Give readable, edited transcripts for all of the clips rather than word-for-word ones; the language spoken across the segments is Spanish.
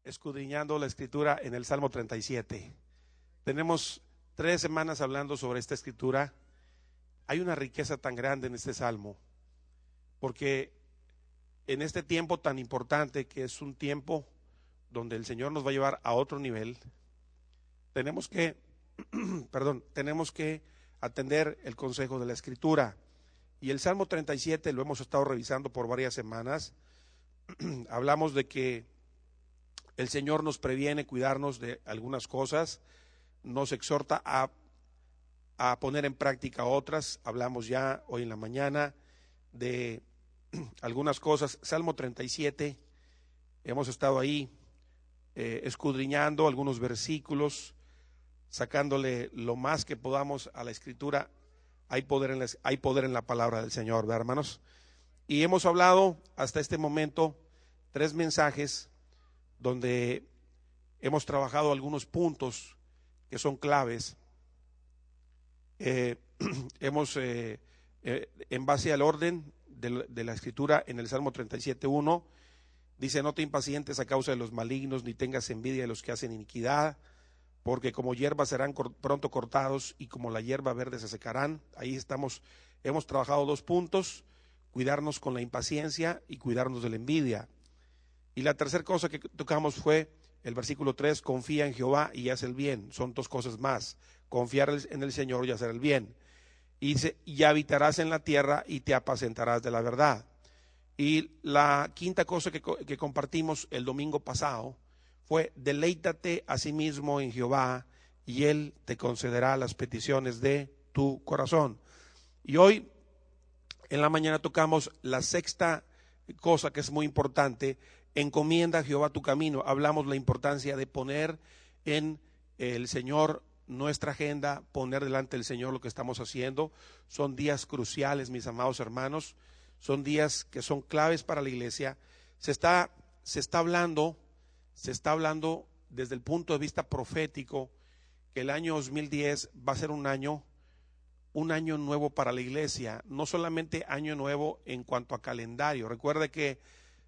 escudriñando la escritura en el Salmo 37. Tenemos 3 semanas hablando sobre esta escritura. Hay una riqueza tan grande en este salmo, porque en este tiempo tan importante, que es un tiempo donde el Señor nos va a llevar a otro nivel, tenemos que tenemos que atender el consejo de la escritura. Y el Salmo 37 lo hemos estado revisando por varias semanas. Hablamos de que el Señor nos previene cuidarnos de algunas cosas, nos exhorta a poner en práctica otras. Hablamos ya hoy en la mañana de algunas cosas. Salmo 37, hemos estado ahí escudriñando algunos versículos, sacándole lo más que podamos a la escritura. Hay poder en la palabra del Señor, ¿verdad, hermanos? Y hemos hablado hasta este momento 3 mensajes donde hemos trabajado algunos puntos que son claves. Hemos en base al orden de la escritura en el Salmo 37:1 dice: no te impacientes a causa de los malignos, ni tengas envidia de los que hacen iniquidad, porque como hierba serán pronto cortados, y como la hierba verde se secarán. Ahí hemos trabajado 2 puntos: cuidarnos con la impaciencia y cuidarnos de la envidia. Y la tercera cosa que tocamos fue el versículo 3: confía en Jehová y haz el bien. Son 2 cosas más: confiar en el Señor y hacer el bien. Y dice: y habitarás en la tierra y te apacentarás de la verdad. Y la quinta cosa que compartimos el domingo pasado fue: deleítate a sí mismo en Jehová y Él te concederá las peticiones de tu corazón. Y hoy en la mañana tocamos la sexta cosa, que es muy importante: encomienda a Jehová tu camino. Hablamos la importancia de poner en el Señor nuestra agenda, poner delante del Señor lo que estamos haciendo. Son días cruciales, mis amados hermanos, son días que son claves para la iglesia. Se está hablando desde el punto de vista profético que el año 2010 va a ser un año nuevo para la iglesia. No solamente año nuevo en cuanto a calendario. Recuerde que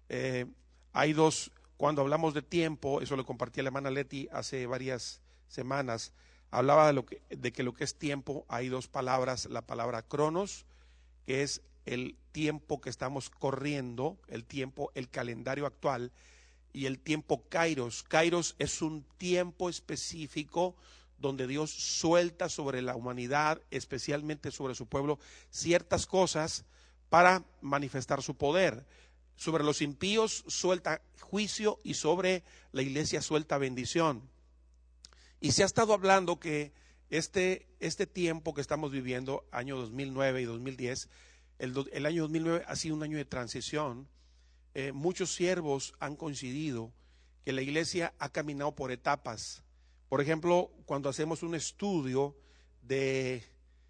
hay 2, cuando hablamos de tiempo, eso lo compartí la hermana Leti hace varias semanas, hablaba de que lo que es tiempo, hay 2 palabras: la palabra cronos, que es el tiempo que estamos corriendo, el calendario actual, y el tiempo kairos. Kairos es un tiempo específico donde Dios suelta sobre la humanidad, especialmente sobre su pueblo, ciertas cosas para manifestar su poder. Sobre los impíos suelta juicio y sobre la iglesia suelta bendición. Y se ha estado hablando que este tiempo que estamos viviendo, año 2009 y 2010, el año 2009 ha sido un año de transición. Muchos siervos han coincidido que la iglesia ha caminado por etapas. Por ejemplo, cuando hacemos un estudio de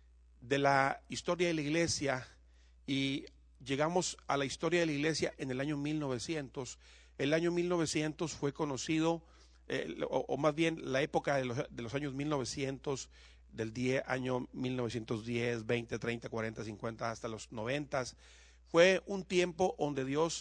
la historia de la iglesia y llegamos a la historia de la iglesia en el año 1900, el año 1900 fue conocido, o más bien la época de los años 1900, del año 1910, 20, 30, 40, 50 hasta los 90, fue un tiempo donde Dios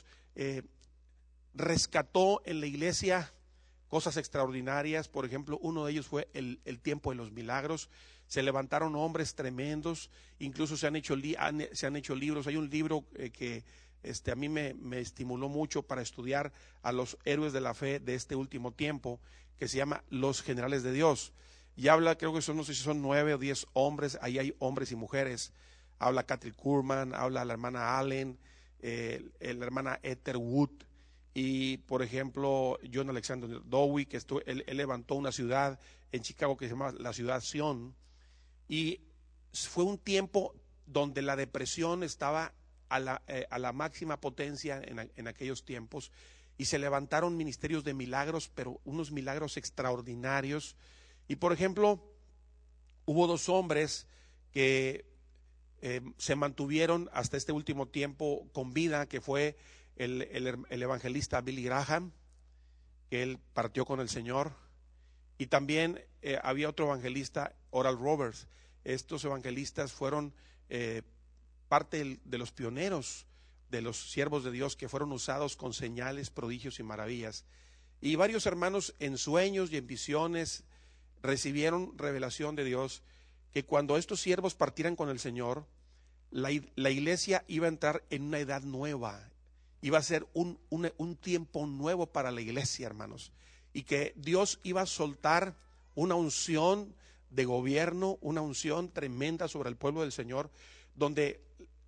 rescató en la iglesia cosas extraordinarias. Por ejemplo, uno de ellos fue el tiempo de los milagros. Se levantaron hombres tremendos, incluso se han hecho libros. Hay un libro que a mí me estimuló mucho para estudiar a los héroes de la fe de este último tiempo, que se llama Los Generales de Dios. Y habla, creo que son, no sé si son 9 o 10 hombres, ahí hay hombres y mujeres. Habla Kathryn Kuhlman, habla la hermana Allen, la hermana Ether Wood, y por ejemplo John Alexander Dowie, que él levantó una ciudad en Chicago que se llama la ciudad Sion. Y fue un tiempo donde la depresión estaba a la máxima potencia en aquellos tiempos, y se levantaron ministerios de milagros, pero unos milagros extraordinarios. Y por ejemplo, hubo 2 hombres que se mantuvieron hasta este último tiempo con vida, que fue el evangelista Billy Graham, que él partió con el Señor, y también había otro evangelista, Oral Roberts. Estos evangelistas fueron parte de los pioneros de los siervos de Dios, que fueron usados con señales, prodigios y maravillas. Y varios hermanos en sueños y en visiones recibieron revelación de Dios que cuando estos siervos partieran con el Señor, la iglesia iba a entrar en una edad nueva, iba a ser un tiempo nuevo para la iglesia, hermanos, y que Dios iba a soltar una unción de gobierno, una unción tremenda sobre el pueblo del Señor, donde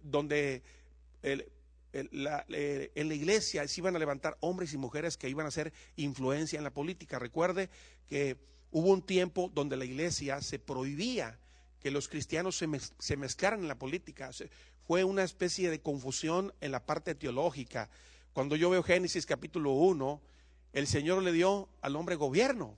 en la iglesia se iban a levantar hombres y mujeres que iban a hacer influencia en la política. Recuerde que hubo un tiempo donde la iglesia se prohibía que los cristianos se mezclaran en la política. Fue una especie de confusión en la parte teológica. Cuando yo veo Génesis capítulo 1, el Señor le dio al hombre gobierno,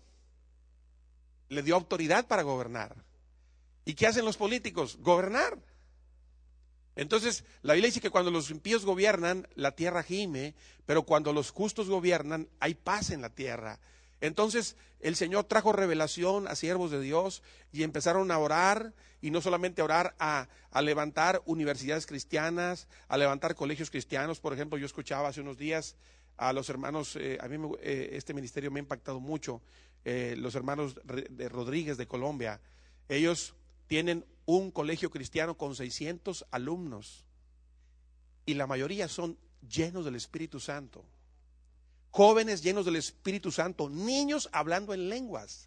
le dio autoridad para gobernar. ¿Y qué hacen los políticos? Gobernar. Entonces la Biblia dice que cuando los impíos gobiernan, la tierra gime, pero cuando los justos gobiernan, hay paz en la tierra. Entonces el Señor trajo revelación a siervos de Dios y empezaron a orar, y no solamente a orar, a levantar universidades cristianas, a levantar colegios cristianos. Por ejemplo, yo escuchaba hace unos días a los hermanos, a mí este ministerio me ha impactado mucho, los hermanos de Rodríguez de Colombia. Ellos tienen un colegio cristiano con 600 alumnos y la mayoría son llenos del Espíritu Santo. Jóvenes llenos del Espíritu Santo, niños hablando en lenguas.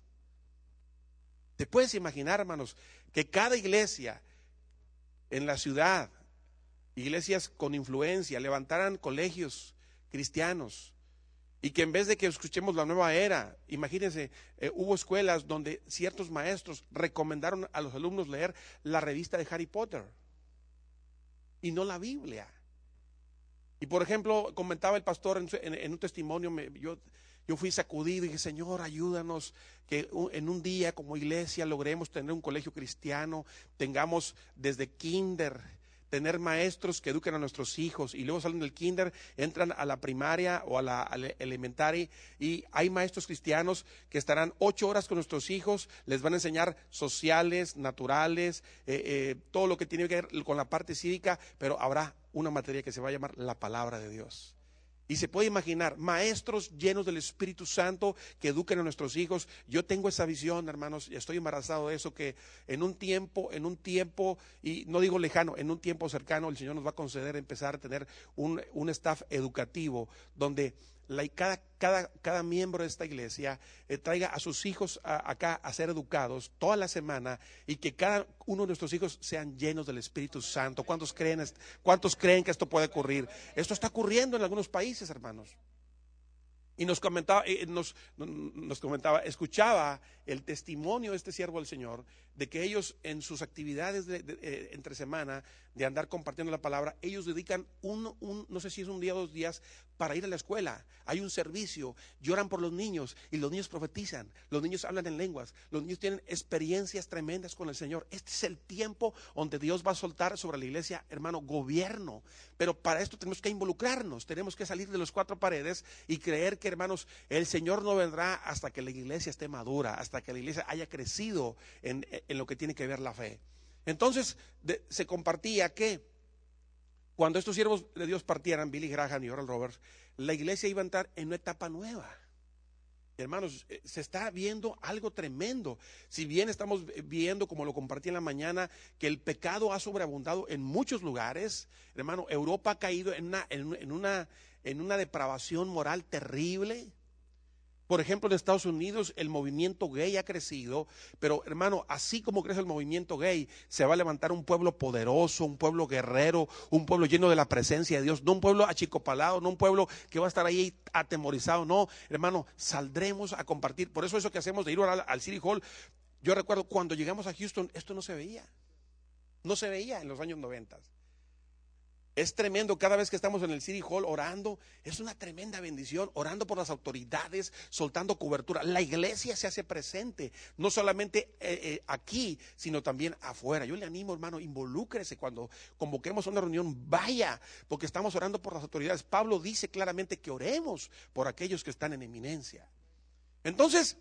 ¿Te puedes imaginar, hermanos, que cada iglesia en la ciudad, iglesias con influencia, levantaran colegios cristianos? Y que en vez de que escuchemos la nueva era, imagínense, hubo escuelas donde ciertos maestros recomendaron a los alumnos leer la revista de Harry Potter y no la Biblia. Y por ejemplo, comentaba el pastor en un testimonio, yo fui sacudido y dije: Señor, ayúdanos que en un día como iglesia logremos tener un colegio cristiano, tengamos desde kinder, tener maestros que eduquen a nuestros hijos, y luego salen del kinder, entran a la primaria o a la elementary, y hay maestros cristianos que estarán 8 horas con nuestros hijos, les van a enseñar sociales, naturales, todo lo que tiene que ver con la parte cívica, pero habrá una materia que se va a llamar la palabra de Dios. Y se puede imaginar maestros llenos del Espíritu Santo que eduquen a nuestros hijos. Yo tengo esa visión, hermanos, y estoy embarazado de eso, que en un tiempo, y no digo lejano, en un tiempo cercano, el Señor nos va a conceder empezar a tener un staff educativo donde cada miembro de esta iglesia traiga a sus hijos acá a ser educados toda la semana, y que cada uno de nuestros hijos sean llenos del Espíritu Santo. ¿Cuántos creen que esto puede ocurrir? Esto está ocurriendo en algunos países, hermanos. Y nos comentaba, escuchaba el testimonio de este siervo del Señor, de que ellos en sus actividades entre semana, de andar compartiendo la palabra, ellos dedican no sé si es un día o 2 días para ir a la escuela. Hay un servicio, lloran por los niños y los niños profetizan, los niños hablan en lenguas, los niños tienen experiencias tremendas con el Señor. Este es el tiempo donde Dios va a soltar sobre la iglesia, hermano, gobierno. Pero para esto tenemos que involucrarnos, tenemos que salir de las 4 paredes y creer que, hermanos, el Señor no vendrá hasta que la iglesia esté madura, hasta que la iglesia haya crecido en lo que tiene que ver la fe. Entonces se compartía que cuando estos siervos de Dios partieran, Billy Graham y Oral Roberts, la iglesia iba a entrar en una etapa nueva. Hermanos, se está viendo algo tremendo. Si bien estamos viendo, como lo compartí en la mañana, que el pecado ha sobreabundado en muchos lugares, hermano, Europa ha caído en una depravación moral terrible. Por ejemplo, en Estados Unidos el movimiento gay ha crecido, pero hermano, así como crece el movimiento gay, se va a levantar un pueblo poderoso, un pueblo guerrero, un pueblo lleno de la presencia de Dios, no un pueblo achicopalado, no un pueblo que va a estar ahí atemorizado, no, hermano, saldremos a compartir. Por eso que hacemos de ir al City Hall, yo recuerdo cuando llegamos a Houston, esto no se veía en los años 90. Es tremendo cada vez que estamos en el City Hall orando, es una tremenda bendición, orando por las autoridades, soltando cobertura. La iglesia se hace presente, no solamente aquí, sino también afuera. Yo le animo, hermano, involúcrese cuando convoquemos una reunión, vaya, porque estamos orando por las autoridades. Pablo dice claramente que oremos por aquellos que están en eminencia. Entonces,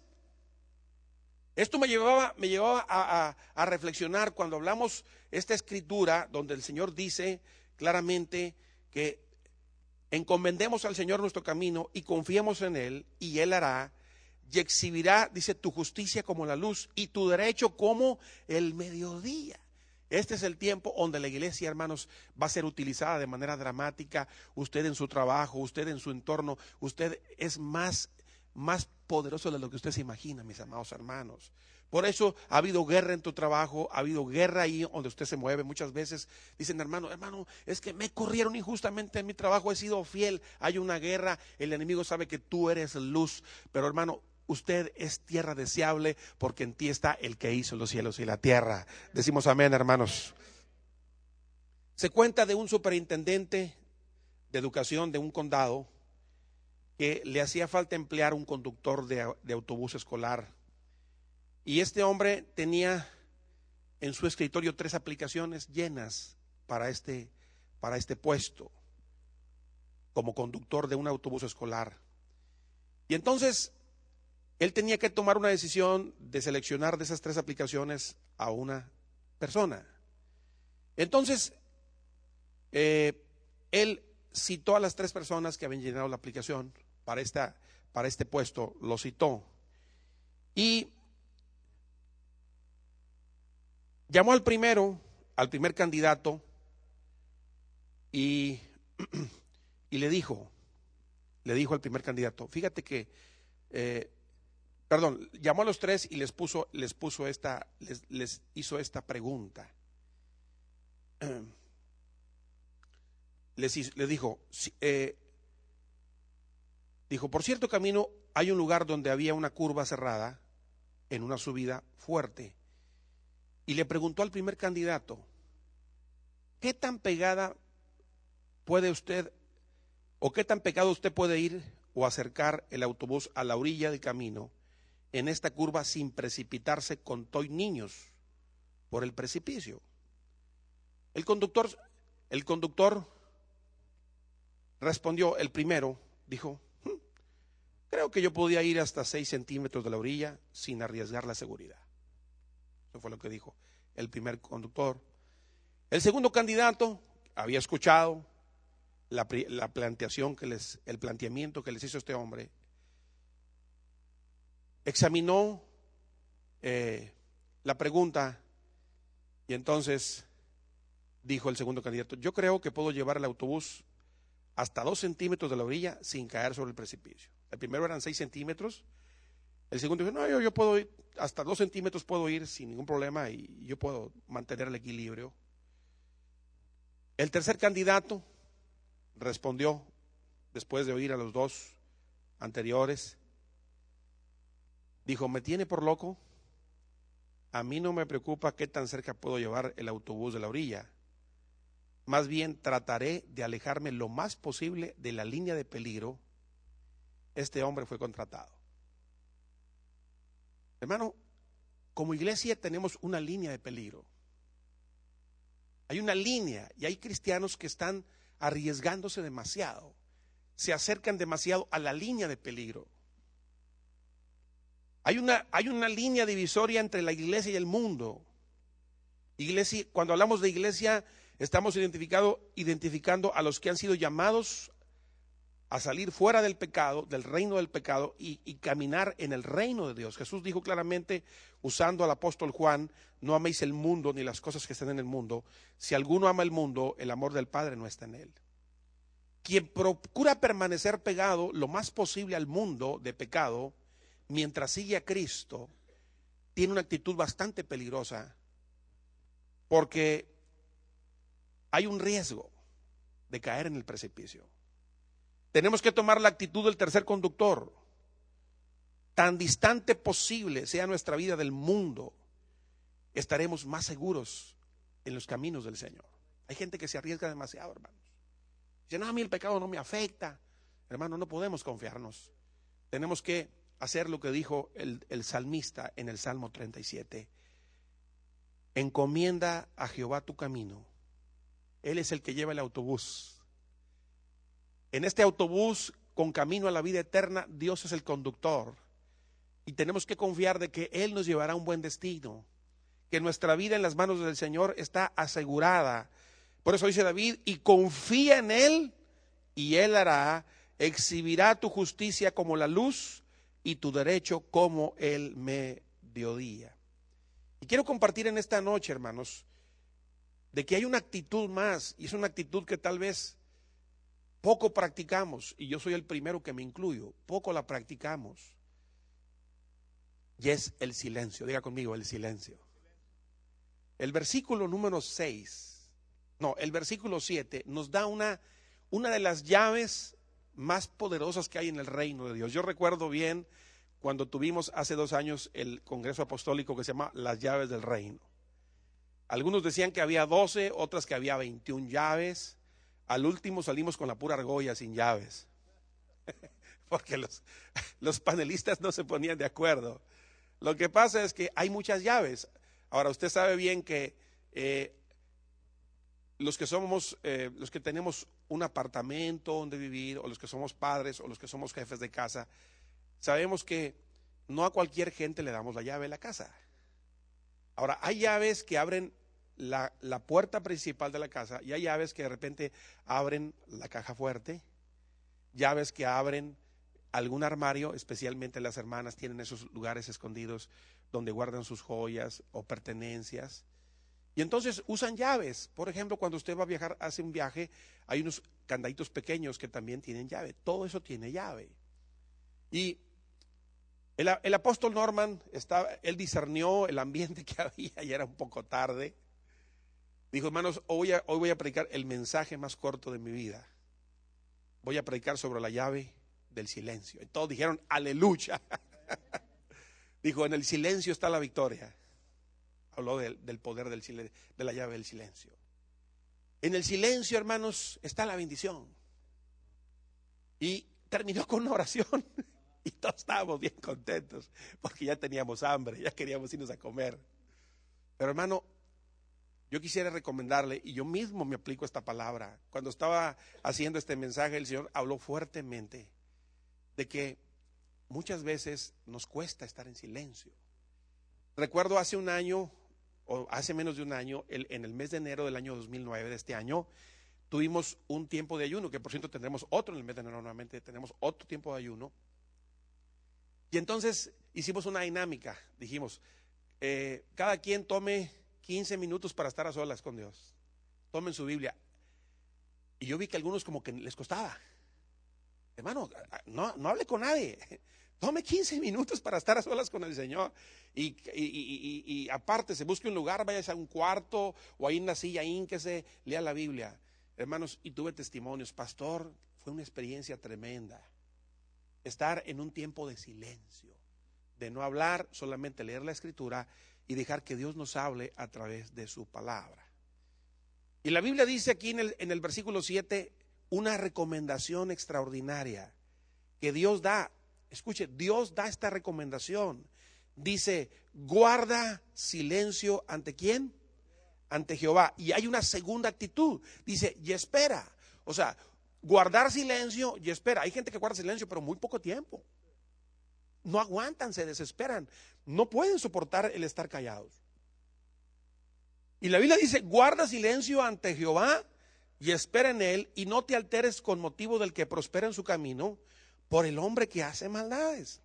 esto me llevaba a reflexionar cuando hablamos esta escritura donde el Señor dice claramente que Encomendemos al Señor nuestro camino y confiemos en Él, y Él hará, y exhibirá, dice, tu justicia como la luz y tu derecho como el mediodía. Este es el tiempo donde la iglesia, hermanos, va a ser utilizada de manera dramática. Usted en su trabajo, usted en su entorno, usted es más poderoso de lo que usted se imagina, mis amados hermanos. Por eso ha habido guerra en tu trabajo, ha habido guerra ahí donde usted se mueve. Muchas veces dicen, hermano, es que me corrieron injustamente en mi trabajo, he sido fiel. Hay una guerra, el enemigo sabe que tú eres luz, pero hermano, usted es tierra deseable porque en ti está el que hizo los cielos y la tierra. Decimos amén, hermanos. Se cuenta de un superintendente de educación de un condado que le hacía falta emplear un conductor de autobús escolar. Y este hombre tenía en su escritorio 3 aplicaciones llenas para este puesto como conductor de un autobús escolar. Y entonces él tenía que tomar una decisión de seleccionar de esas 3 aplicaciones a una persona. Entonces, él citó a las 3 personas que habían llenado la aplicación para este puesto, lo citó. Y llamó al primer candidato y le dijo al primer candidato, fíjate que, llamó a los 3 y les hizo esta pregunta. Les dijo, por cierto camino hay un lugar donde había una curva cerrada en una subida fuerte. Y le preguntó al primer candidato, ¿qué tan pegada puede usted o qué tan pegado usted puede ir o acercar el autobús a la orilla del camino en esta curva sin precipitarse con toy niños por el precipicio? El conductor respondió, el primero dijo, creo que yo podía ir hasta 6 centímetros de la orilla sin arriesgar la seguridad. Eso fue lo que dijo el primer conductor. El segundo candidato había escuchado el planteamiento que les hizo este hombre. Examinó la pregunta y entonces dijo el segundo candidato, yo creo que puedo llevar el autobús hasta 2 centímetros de la orilla sin caer sobre el precipicio. El primero eran 6 centímetros. El segundo dijo, no, yo puedo ir, hasta 2 centímetros puedo ir sin ningún problema y yo puedo mantener el equilibrio. El tercer candidato respondió, después de oír a los 2 anteriores, dijo, ¿me tiene por loco? A mí no me preocupa qué tan cerca puedo llevar el autobús de la orilla. Más bien trataré de alejarme lo más posible de la línea de peligro. Este hombre fue contratado. Hermano, como iglesia tenemos una línea de peligro. Hay una línea y hay cristianos que están arriesgándose demasiado. Se acercan demasiado a la línea de peligro. Hay una línea divisoria entre la iglesia y el mundo. Iglesia, cuando hablamos de iglesia, estamos identificando a los que han sido llamados a salir fuera del pecado, del reino del pecado y caminar en el reino de Dios. Jesús dijo claramente, usando al apóstol Juan, no améis el mundo ni las cosas que están en el mundo. Si alguno ama el mundo, el amor del Padre no está en él. Quien procura permanecer pegado lo más posible al mundo de pecado, mientras sigue a Cristo, tiene una actitud bastante peligrosa, porque hay un riesgo de caer en el precipicio. Tenemos que tomar la actitud del tercer conductor. Tan distante posible sea nuestra vida del mundo, estaremos más seguros en los caminos del Señor. Hay gente que se arriesga demasiado, hermanos. Dice, no, a mí el pecado no me afecta. Hermano, no podemos confiarnos. Tenemos que hacer lo que dijo el salmista en el Salmo 37. Encomienda a Jehová tu camino. Él es el que lleva el autobús. En este autobús con camino a la vida eterna, Dios es el conductor. Y tenemos que confiar de que Él nos llevará a un buen destino. Que nuestra vida en las manos del Señor está asegurada. Por eso dice David, y confía en Él y Él hará, exhibirá tu justicia como la luz y tu derecho como el mediodía. Y quiero compartir en esta noche, hermanos, de que hay una actitud más, y es una actitud que tal vez poco practicamos, y yo soy el primero que me incluyo, poco la practicamos, y es el silencio. Diga conmigo, el silencio. El versículo número 7 nos da una de las llaves más poderosas que hay en el reino de Dios. Yo recuerdo bien cuando tuvimos hace 2 años el Congreso Apostólico que se llama Las Llaves del Reino. Algunos decían que había 12, otras que había 21 llaves. Al último salimos con la pura argolla sin llaves, porque los panelistas no se ponían de acuerdo. Lo que pasa es que hay muchas llaves. Ahora, usted sabe bien que los que tenemos un apartamento donde vivir, o los que somos padres, o los que somos jefes de casa, sabemos que no a cualquier gente le damos la llave de la casa. Ahora, hay llaves que abren la puerta principal de la casa, y hay llaves que de repente abren la caja fuerte, llaves que abren algún armario, especialmente las hermanas tienen esos lugares escondidos donde guardan sus joyas o pertenencias. Y entonces usan llaves. Por ejemplo, cuando usted va a viajar, hace un viaje, hay unos candaditos pequeños que también tienen llave. Todo eso tiene llave. Y el apóstol Norman, él discernió el ambiente que había y era un poco tarde. Dijo, hermanos, hoy voy a predicar el mensaje más corto de mi vida. Voy a predicar sobre la llave del silencio. Y todos dijeron, aleluya. Dijo, en el silencio está la victoria. Habló del poder del silencio, de la llave del silencio. En el silencio, hermanos, está la bendición. Y terminó con una oración. Y todos estábamos bien contentos, porque ya teníamos hambre, ya queríamos irnos a comer. Pero hermano, yo quisiera recomendarle, y yo mismo me aplico esta palabra. Cuando estaba haciendo este mensaje, el Señor habló fuertemente de que muchas veces nos cuesta estar en silencio. Recuerdo hace un año, o hace menos de un año, en el mes de enero del año 2009, de este año, tuvimos un tiempo de ayuno, que por cierto tendremos otro en el mes de enero, nuevamente tenemos otro tiempo de ayuno. Y entonces hicimos una dinámica, dijimos, cada quien tome 15 minutos para estar a solas con Dios. Tomen su Biblia. Y yo vi que a algunos como que les costaba. Hermano, no hable con nadie. Tome 15 minutos para estar a solas con el Señor. Y aparte, se busque un lugar, váyase a un cuarto o ahí en una silla, hínquese, lea la Biblia. Hermanos, y tuve testimonios. Pastor, fue una experiencia tremenda. Estar en un tiempo de silencio, de no hablar, solamente leer la Escritura y dejar que Dios nos hable a través de su palabra. Y la Biblia dice aquí en el versículo 7 una recomendación extraordinaria que Dios da. Escuche, Dios da esta recomendación. Dice, guarda silencio ¿ante quién? Ante Jehová. Y hay una segunda actitud. Dice, y espera. O sea, guardar silencio y espera. Hay gente que guarda silencio, pero muy poco tiempo. No aguantan, se desesperan. No pueden soportar el estar callados. Y la Biblia dice, guarda silencio ante Jehová y espera en él, y no te alteres con motivo del que prospera en su camino, por el hombre que hace maldades.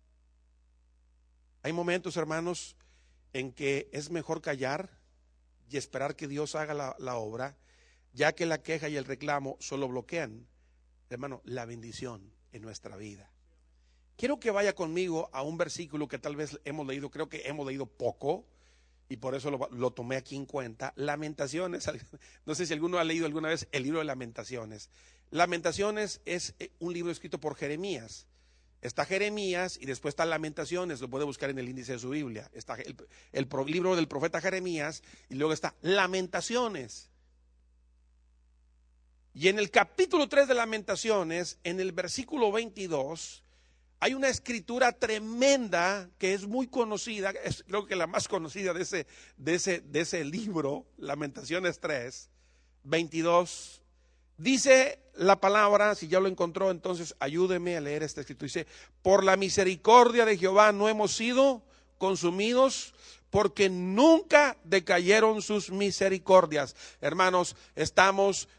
Hay momentos, hermanos, en que es mejor callar y esperar que Dios haga la obra, ya que la queja y el reclamo solo bloquean, hermano, la bendición en nuestra vida. Quiero que vaya conmigo a un versículo que tal vez hemos leído, creo que hemos leído poco, y por eso lo tomé aquí en cuenta. Lamentaciones, no sé si alguno ha leído alguna vez el libro de Lamentaciones. Lamentaciones es un libro escrito por Jeremías. Está Jeremías y después está Lamentaciones, lo puede buscar en el índice de su Biblia. Está el libro del profeta Jeremías y luego está Lamentaciones. Y en el capítulo 3 de Lamentaciones, en el versículo 22, hay una escritura tremenda que es muy conocida, es creo que la más conocida de ese libro, Lamentaciones 3, 22. Dice la palabra, si ya lo encontró, entonces ayúdeme a leer esta escritura. Dice, por la misericordia de Jehová no hemos sido consumidos, porque nunca decayeron sus misericordias. Hermanos, estamos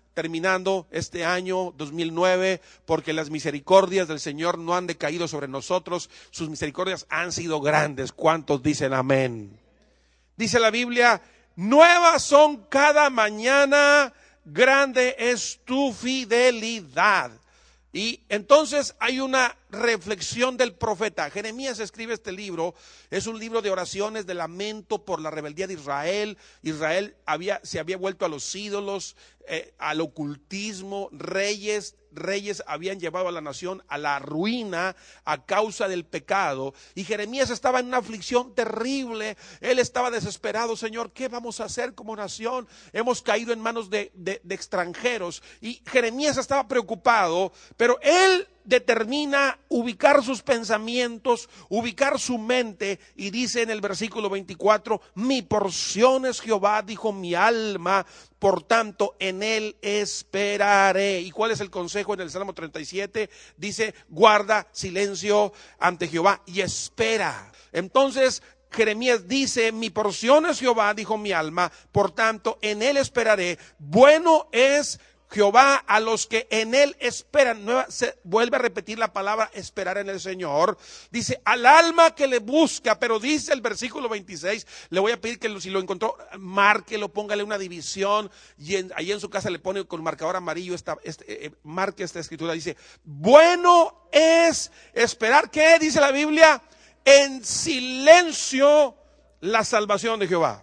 terminando este año 2009, porque las misericordias del Señor no han decaído sobre nosotros, sus misericordias han sido grandes. ¿Cuántos dicen amén? Dice la Biblia, nuevas son cada mañana, grande es tu fidelidad. Y entonces hay una reflexión del profeta. Jeremías escribe este libro, es un libro de oraciones, de lamento por la rebeldía de Israel. Israel se había vuelto a los ídolos, al ocultismo, reyes habían llevado a la nación a la ruina a causa del pecado, y Jeremías estaba en una aflicción terrible. Él estaba desesperado. Señor, ¿qué vamos a hacer como nación? Hemos caído en manos de extranjeros, y Jeremías estaba preocupado, pero él determina ubicar sus pensamientos, ubicar su mente, y dice en el versículo 24, mi porción es Jehová, dijo mi alma, por tanto en él esperaré. ¿Y cuál es el consejo en el Salmo 37? Dice, guarda silencio ante Jehová y espera. Entonces Jeremías dice, mi porción es Jehová, dijo mi alma, por tanto en él esperaré. Bueno es Jehová a los que en él esperan. Se vuelve a repetir la palabra esperar en el Señor. Dice, al alma que le busca, pero dice el versículo 26, le voy a pedir que si lo encontró, márquelo, póngale una división, y ahí en su casa le pone con marcador amarillo, marque esta escritura. Dice, bueno es esperar, ¿qué dice la Biblia? En silencio la salvación de Jehová.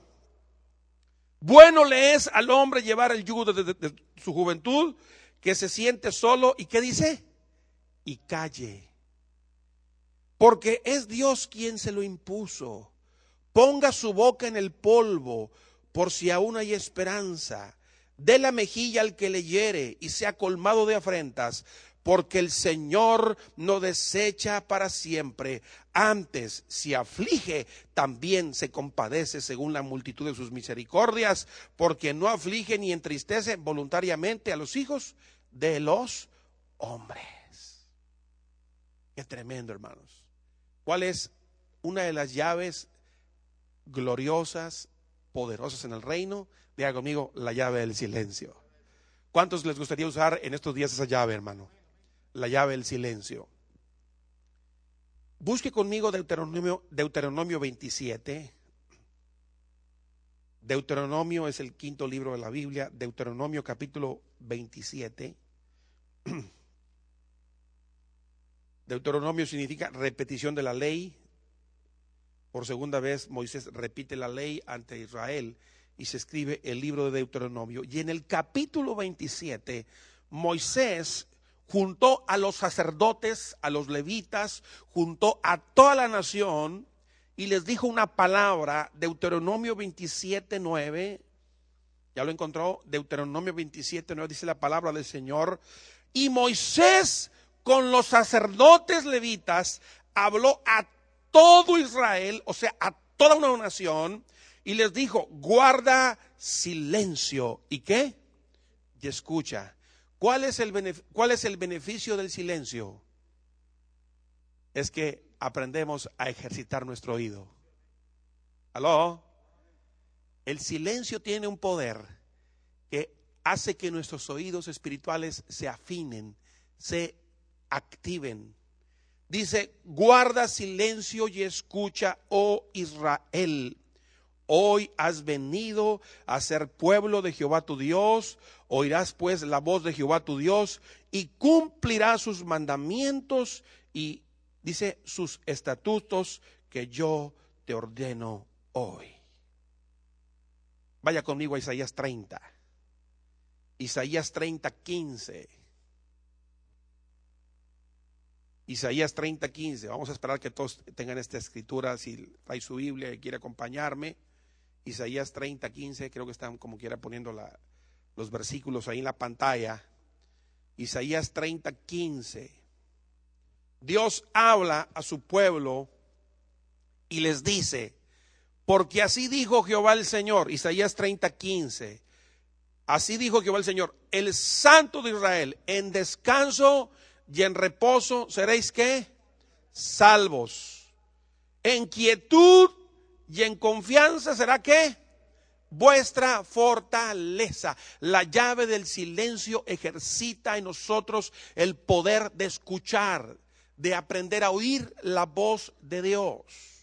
Bueno le es al hombre llevar el yugo de su juventud, que se siente solo, y ¿qué dice? Y calle. Porque es Dios quien se lo impuso. Ponga su boca en el polvo, por si aún hay esperanza. Dé la mejilla al que le hiere, y sea colmado de afrentas. Porque el Señor no desecha para siempre. Antes, si aflige, también se compadece según la multitud de sus misericordias, porque no aflige ni entristece voluntariamente a los hijos de los hombres. Qué tremendo, hermanos. ¿Cuál es una de las llaves gloriosas, poderosas en el reino? Diga conmigo, la llave del silencio. ¿Cuántos les gustaría usar en estos días esa llave, hermano? La llave del silencio. Busque conmigo Deuteronomio 27. Deuteronomio es el quinto libro de la Biblia. Deuteronomio capítulo 27. Deuteronomio significa repetición de la ley. Por segunda vez Moisés repite la ley ante Israel y se escribe el libro de Deuteronomio. Y en el capítulo 27 Moisés juntó a los sacerdotes, a los levitas, juntó a toda la nación y les dijo una palabra. Deuteronomio 27:9, ¿ya lo encontró? Deuteronomio 27:9 dice la palabra del Señor. Y Moisés con los sacerdotes levitas habló a todo Israel, o sea, a toda una nación, y les dijo, guarda silencio. ¿Y qué? Y escucha. ¿Cuál es el beneficio del silencio? Es que aprendemos a ejercitar nuestro oído. ¿Aló? El silencio tiene un poder que hace que nuestros oídos espirituales se afinen, se activen. Dice, guarda silencio y escucha, oh Israel. Hoy has venido a ser pueblo de Jehová tu Dios. Oirás pues la voz de Jehová tu Dios y cumplirás sus mandamientos y dice sus estatutos que yo te ordeno hoy. Vaya conmigo a Isaías 30. Isaías 30:15. Isaías 30:15. Vamos a esperar que todos tengan esta escritura. Si trae su Biblia y quiere acompañarme. Isaías 30:15, creo que están como quiera poniendo los versículos ahí en la pantalla. Isaías 30:15. Dios habla a su pueblo y les dice, porque así dijo Jehová el Señor. Isaías 30:15. Así dijo Jehová el Señor, el Santo de Israel, en descanso y en reposo seréis ¿qué? Salvos. En quietud y en confianza será ¿qué? vuestra fortaleza. La llave del silencio ejercita en nosotros el poder de escuchar, de aprender a oír la voz de Dios.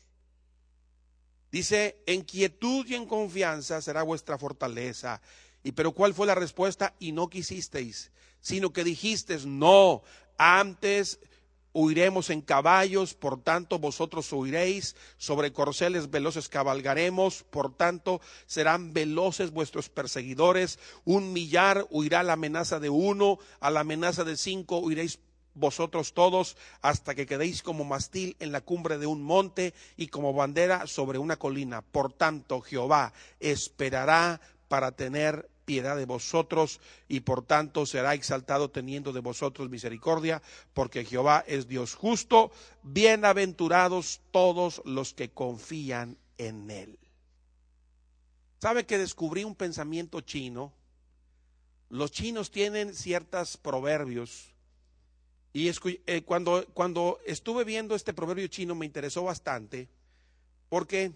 Dice, en quietud y en confianza será vuestra fortaleza. Y pero ¿cuál fue la respuesta? Y no quisisteis, sino que dijisteis, no, antes huiremos en caballos, por tanto vosotros huiréis, sobre corceles veloces cabalgaremos, por tanto serán veloces vuestros perseguidores. 1,000,000 huirá a la amenaza de 1, a la amenaza de 5 huiréis vosotros todos, hasta que quedéis como mastil en la cumbre de un monte y como bandera sobre una colina. Por tanto Jehová esperará para tener piedad de vosotros, y por tanto será exaltado teniendo de vosotros misericordia, porque Jehová es Dios justo. Bienaventurados todos los que confían en él. ¿Sabe que descubrí un pensamiento chino? Los chinos tienen ciertos proverbios, y cuando estuve viendo este proverbio chino me interesó bastante, porque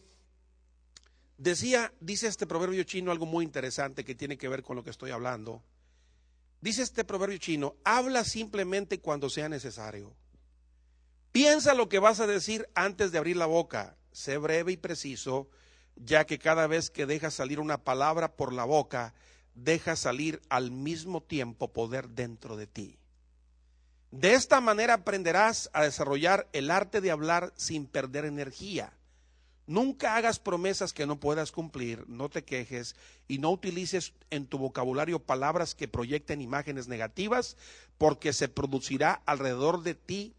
dice este proverbio chino algo muy interesante que tiene que ver con lo que estoy hablando. Dice este proverbio chino, habla simplemente cuando sea necesario. Piensa lo que vas a decir antes de abrir la boca. Sé breve y preciso, ya que cada vez que dejas salir una palabra por la boca, dejas salir al mismo tiempo poder dentro de ti. De esta manera aprenderás a desarrollar el arte de hablar sin perder energía. Nunca hagas promesas que no puedas cumplir, no te quejes y no utilices en tu vocabulario palabras que proyecten imágenes negativas, porque se producirá alrededor de ti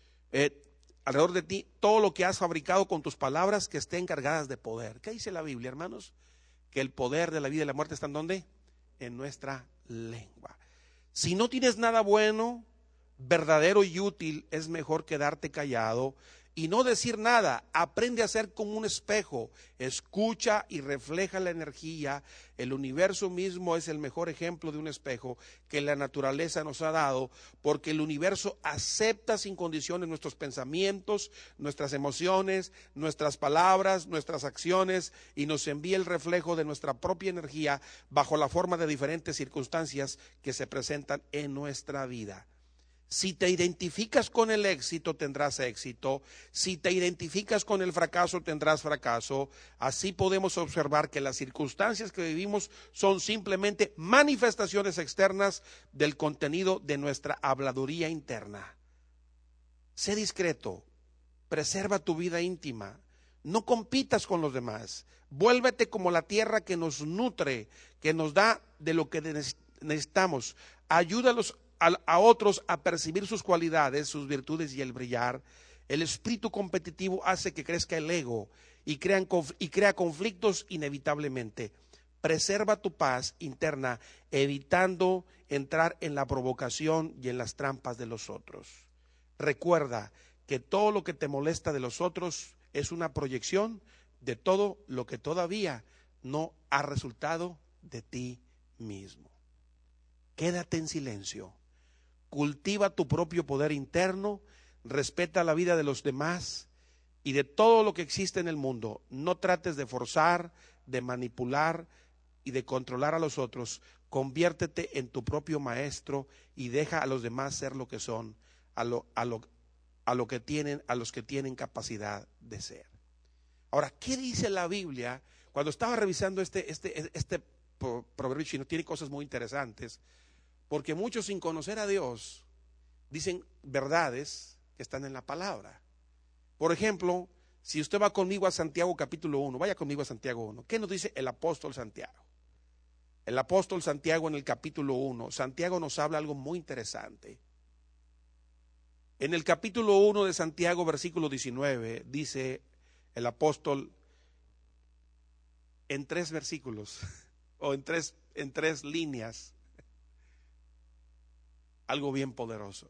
todo lo que has fabricado con tus palabras que estén cargadas de poder. ¿Qué dice la Biblia, hermanos? Que el poder de la vida y la muerte está ¿en dónde? En nuestra lengua. Si no tienes nada bueno, verdadero y útil, es mejor quedarte callado y no decir nada. Aprende a ser como un espejo, escucha y refleja la energía. El universo mismo es el mejor ejemplo de un espejo que la naturaleza nos ha dado, porque el universo acepta sin condiciones nuestros pensamientos, nuestras emociones, nuestras palabras, nuestras acciones, y nos envía el reflejo de nuestra propia energía bajo la forma de diferentes circunstancias que se presentan en nuestra vida. Si te identificas con el éxito, tendrás éxito. Si te identificas con el fracaso, tendrás fracaso. Así podemos observar que las circunstancias que vivimos son simplemente manifestaciones externas del contenido de nuestra habladuría interna. Sé discreto, preserva tu vida íntima, no compitas con los demás. Vuélvete como la tierra que nos nutre, que nos da de lo que necesitamos. Ayúdalos a otros a percibir sus cualidades, sus virtudes y el brillar. El espíritu competitivo hace que crezca el ego y crea conflictos inevitablemente. Preserva tu paz interna, evitando entrar en la provocación y en las trampas de los otros. Recuerda que todo lo que te molesta de los otros es una proyección de todo lo que todavía no ha resultado de ti mismo. Quédate en silencio. Cultiva tu propio poder interno, respeta la vida de los demás y de todo lo que existe en el mundo. No trates de forzar, de manipular y de controlar a los otros. Conviértete en tu propio maestro y deja a los demás ser lo que son, a los que tienen capacidad de ser. Ahora, ¿qué dice la Biblia? Cuando estaba revisando este proverbio chino, tiene cosas muy interesantes. Porque muchos, sin conocer a Dios, dicen verdades que están en la palabra. Por ejemplo, si usted va conmigo a Santiago capítulo 1, vaya conmigo a Santiago 1. ¿Qué nos dice el apóstol Santiago? El apóstol Santiago en el capítulo 1, Santiago nos habla algo muy interesante. En el capítulo 1 de Santiago, versículo 19, dice el apóstol en 3 versículos, o en tres líneas, algo bien poderoso.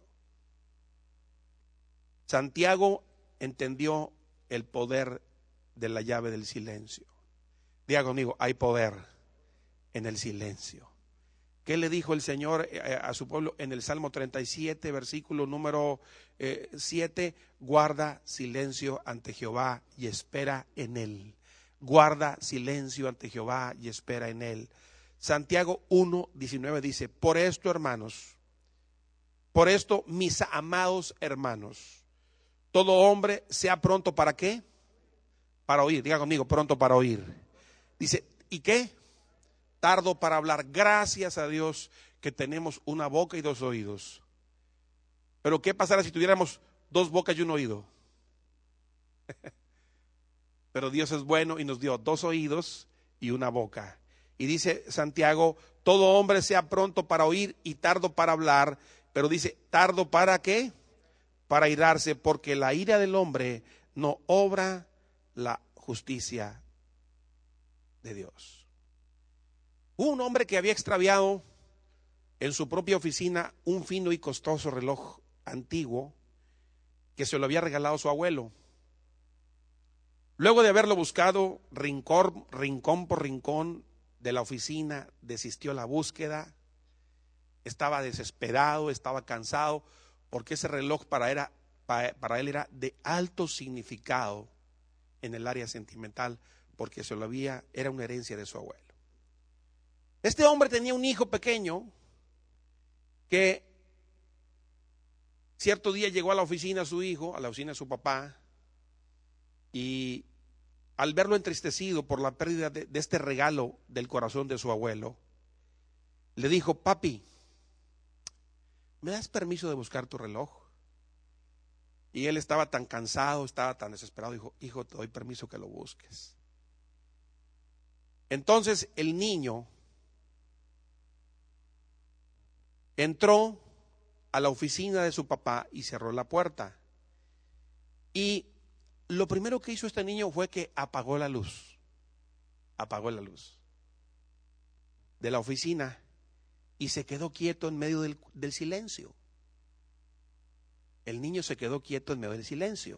Santiago entendió el poder de la llave del silencio. Diga conmigo, hay poder en el silencio. ¿Qué le dijo el Señor a su pueblo en el Salmo 37, versículo número 7? Guarda silencio ante Jehová y espera en él. guarda silencio ante Jehová y espera en él. Santiago 1:19 dice: por esto, hermanos, por esto, mis amados hermanos, todo hombre sea pronto ¿para qué? Para oír. Diga conmigo, pronto para oír. Dice, ¿y qué? Tardo para hablar. Gracias a Dios que tenemos una boca y dos oídos. Pero ¿qué pasará si tuviéramos dos bocas y un oído? Pero Dios es bueno y nos dio dos oídos y una boca. Y dice Santiago, todo hombre sea pronto para oír y tardo para hablar. Pero dice, ¿tardo para qué? Para irarse, porque la ira del hombre no obra la justicia de Dios. Hubo un hombre que había extraviado en su propia oficina un fino y costoso reloj antiguo que se lo había regalado su abuelo. Luego de haberlo buscado rincón por rincón de la oficina, desistió la búsqueda. Estaba desesperado, estaba cansado, porque ese reloj para él era de alto significado en el área sentimental, porque era una herencia de su abuelo. Este hombre tenía un hijo pequeño que cierto día llegó a la oficina su hijo, a la oficina de su papá, y al verlo entristecido por la pérdida de este regalo del corazón de su abuelo, le dijo: papi, ¿me das permiso de buscar tu reloj? Y él estaba tan cansado, estaba tan desesperado, dijo: hijo, te doy permiso que lo busques. Entonces el niño entró a la oficina de su papá y cerró la puerta. Y lo primero que hizo este niño fue que apagó la luz de la oficina y se quedó quieto en medio del silencio. El niño se quedó quieto en medio del silencio.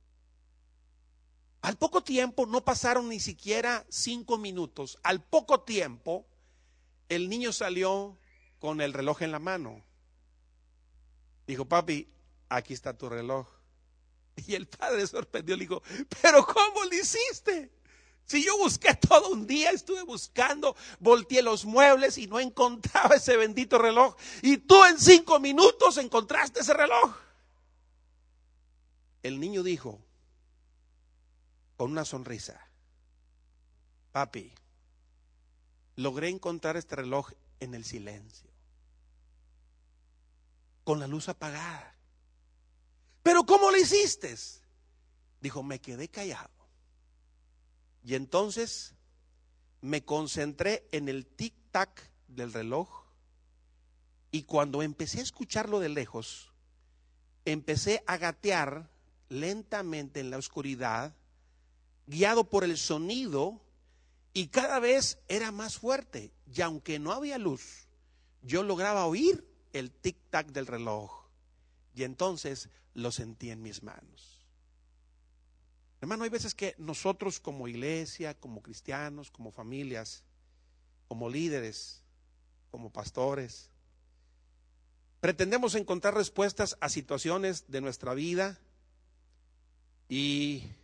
Al poco tiempo, no pasaron ni siquiera 5 minutos, al poco tiempo el niño salió con el reloj en la mano. Dijo: papi, aquí está tu reloj. Y el padre sorprendió, le dijo: pero ¿cómo lo hiciste? Si yo busqué todo un día, estuve buscando, volteé los muebles y no encontraba ese bendito reloj, y tú en 5 minutos encontraste ese reloj. El niño dijo con una sonrisa: papi, logré encontrar este reloj en el silencio, con la luz apagada. ¿Pero cómo lo hiciste? Dijo: me quedé callado. Y entonces me concentré en el tic-tac del reloj, y cuando empecé a escucharlo de lejos, empecé a gatear lentamente en la oscuridad, guiado por el sonido, y cada vez era más fuerte. Y aunque no había luz, yo lograba oír el tic-tac del reloj, y entonces lo sentí en mis manos. Hermano, hay veces que nosotros como iglesia, como cristianos, como familias, como líderes, como pastores, pretendemos encontrar respuestas a situaciones de nuestra vida, y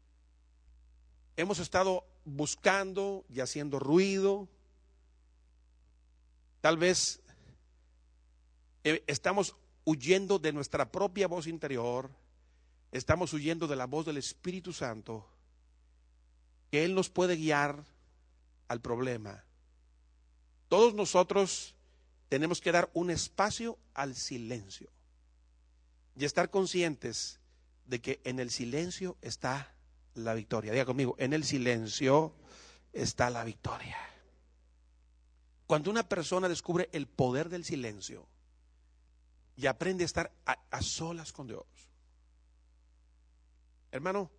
hemos estado buscando y haciendo ruido. Tal vez estamos huyendo de nuestra propia voz interior, estamos huyendo de la voz del Espíritu Santo, que Él nos puede guiar al problema. Todos nosotros tenemos que dar un espacio al silencio y estar conscientes de que en el silencio está la victoria. Diga conmigo: en el silencio está la victoria. Cuando una persona descubre el poder del silencio y aprende a estar a solas con Dios. Hermano,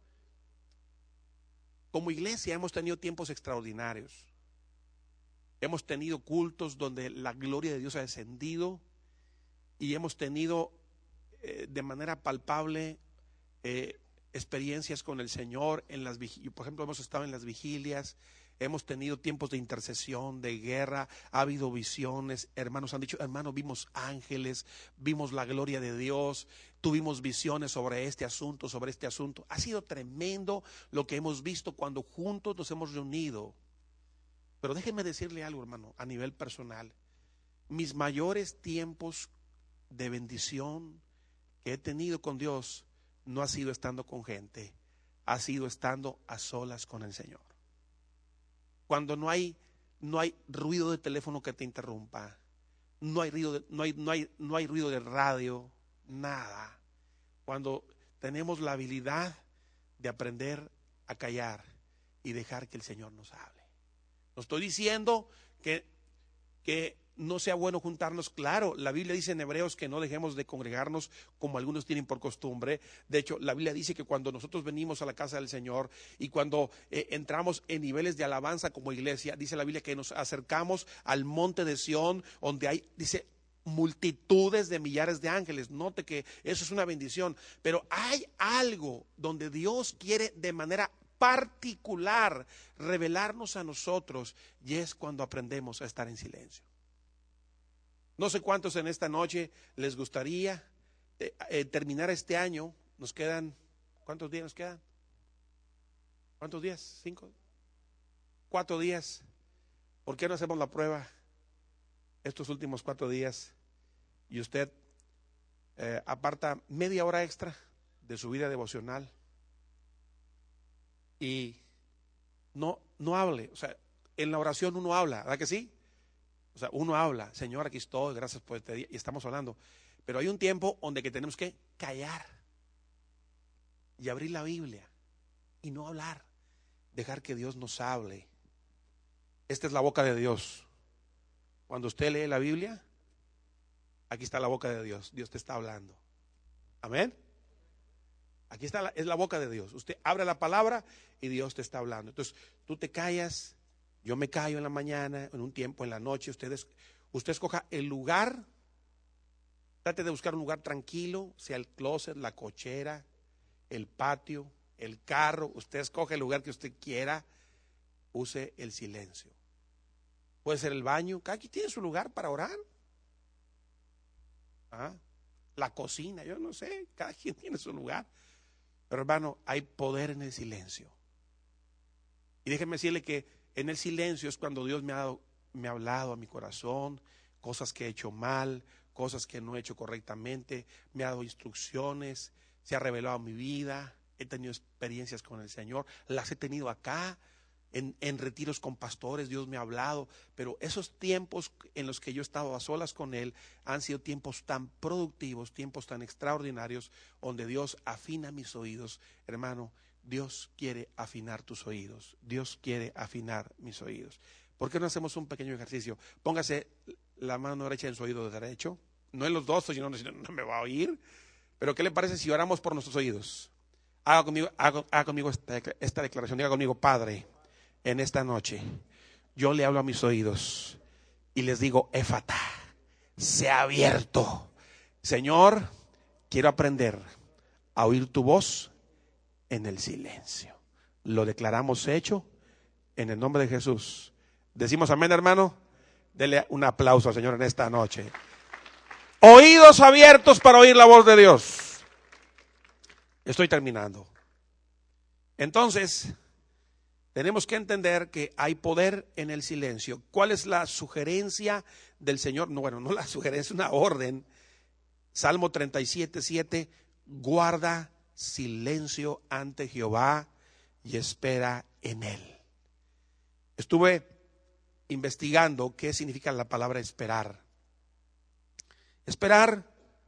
como iglesia hemos tenido tiempos extraordinarios. Hemos tenido cultos donde la gloria de Dios ha descendido, y hemos tenido de manera palpable experiencias con el Señor. Por ejemplo, hemos estado en las vigilias, hemos tenido tiempos de intercesión, de guerra, ha habido visiones, hermanos han dicho, hermanos, vimos ángeles, vimos la gloria de Dios, tuvimos visiones sobre este asunto, ha sido tremendo lo que hemos visto cuando juntos nos hemos reunido. Pero déjenme decirle algo, hermano, a nivel personal, mis mayores tiempos de bendición que he tenido con Dios no ha sido estando con gente, ha sido estando a solas con el Señor. Cuando no hay ruido de teléfono que te interrumpa, no hay ruido de radio, nada. Cuando tenemos la habilidad de aprender a callar y dejar que el Señor nos hable. No estoy diciendo que no sea bueno juntarnos. Claro, la Biblia dice en Hebreos que no dejemos de congregarnos como algunos tienen por costumbre. De hecho, la Biblia dice que cuando nosotros venimos a la casa del Señor y cuando entramos en niveles de alabanza como iglesia, dice la Biblia que nos acercamos al monte de Sión, donde hay, dice, multitudes de millares de ángeles. Note que eso es una bendición, pero hay algo donde Dios quiere de manera particular revelarnos a nosotros, y es cuando aprendemos a estar en silencio. No sé cuántos en esta noche les gustaría terminar este año. Nos quedan, ¿cuántos días nos quedan? ¿Cuántos días? ¿5? 4 días. ¿Por qué no hacemos la prueba estos últimos 4 días y usted aparta media hora extra de su vida devocional y no hable? O sea, en la oración uno habla, ¿verdad que sí? O sea, uno habla, Señor, aquí estoy, gracias por este día, y estamos hablando. Pero hay un tiempo donde que tenemos que callar y abrir la Biblia y no hablar, dejar que Dios nos hable. Esta es la boca de Dios. Cuando usted lee la Biblia, aquí está la boca de Dios. Dios te está hablando. Amén. Aquí está, es la boca de Dios. Usted abre la palabra y Dios te está hablando. Entonces, tú te callas, yo me callo en la mañana, en un tiempo, en la noche. Usted escoja el lugar. Trate de buscar un lugar tranquilo, sea el closet, la cochera, el patio, el carro. Usted escoge el lugar que usted quiera. Use el silencio. Puede ser el baño. Cada quien tiene su lugar para orar. La cocina, yo no sé. Cada quien tiene su lugar. Pero hermano, hay poder en el silencio. Y déjenme decirle que en el silencio es cuando Dios me ha hablado a mi corazón, cosas que he hecho mal, cosas que no he hecho correctamente, me ha dado instrucciones, se ha revelado mi vida, he tenido experiencias con el Señor, las he tenido acá, en retiros con pastores, Dios me ha hablado, pero esos tiempos en los que yo he estado a solas con Él han sido tiempos tan productivos, tiempos tan extraordinarios, donde Dios afina mis oídos. Hermano, Dios quiere afinar tus oídos, Dios quiere afinar mis oídos. ¿Por qué no hacemos un pequeño ejercicio? Póngase la mano derecha en su oído derecho, no en los dos, no me va a oír, pero ¿qué le parece si oramos por nuestros oídos? Haga conmigo esta declaración, diga conmigo: Padre, en esta noche yo le hablo a mis oídos y les digo: Éfata, sea abierto. Señor, quiero aprender a oír tu voz en el silencio. Lo declaramos hecho en el nombre de Jesús. Decimos amén, hermano. Dele un aplauso al Señor en esta noche. Oídos abiertos para oír la voz de Dios. Estoy terminando. Entonces, tenemos que entender que hay poder en el silencio. ¿Cuál es la sugerencia del Señor? No, bueno, no la sugerencia, una orden. Salmo 37:7: guarda silencio ante Jehová y espera en Él. Estuve investigando qué significa la palabra esperar. Esperar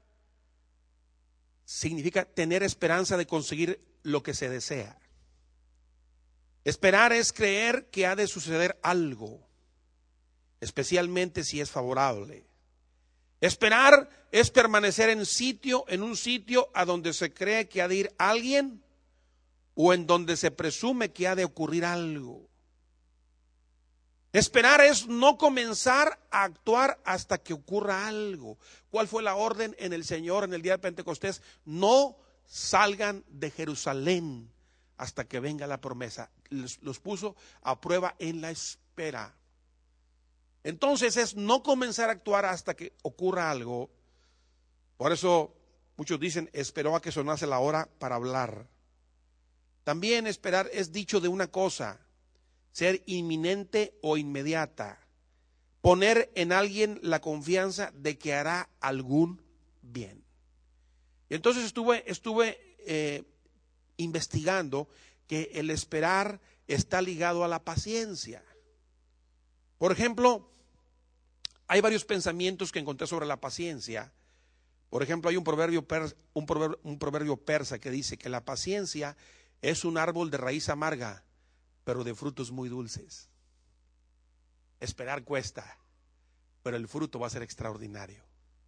significa tener esperanza de conseguir lo que se desea. Esperar es creer que ha de suceder algo, especialmente si es favorable. Esperar es permanecer en un sitio a donde se cree que ha de ir alguien o en donde se presume que ha de ocurrir algo. Esperar es no comenzar a actuar hasta que ocurra algo. ¿Cuál fue la orden en el Señor en el día de Pentecostés? No salgan de Jerusalén hasta que venga la promesa. Los puso a prueba en la espera. Entonces es no comenzar a actuar hasta que ocurra algo. Por eso muchos dicen, esperó a que sonase la hora para hablar. También esperar es dicho de una cosa, ser inminente o inmediata. Poner en alguien la confianza de que hará algún bien. Y entonces estuve investigando que el esperar está ligado a la paciencia. Por ejemplo, hay varios pensamientos que encontré sobre la paciencia. Por ejemplo, hay un proverbio persa que dice que la paciencia es un árbol de raíz amarga, pero de frutos muy dulces. Esperar cuesta, pero el fruto va a ser extraordinario.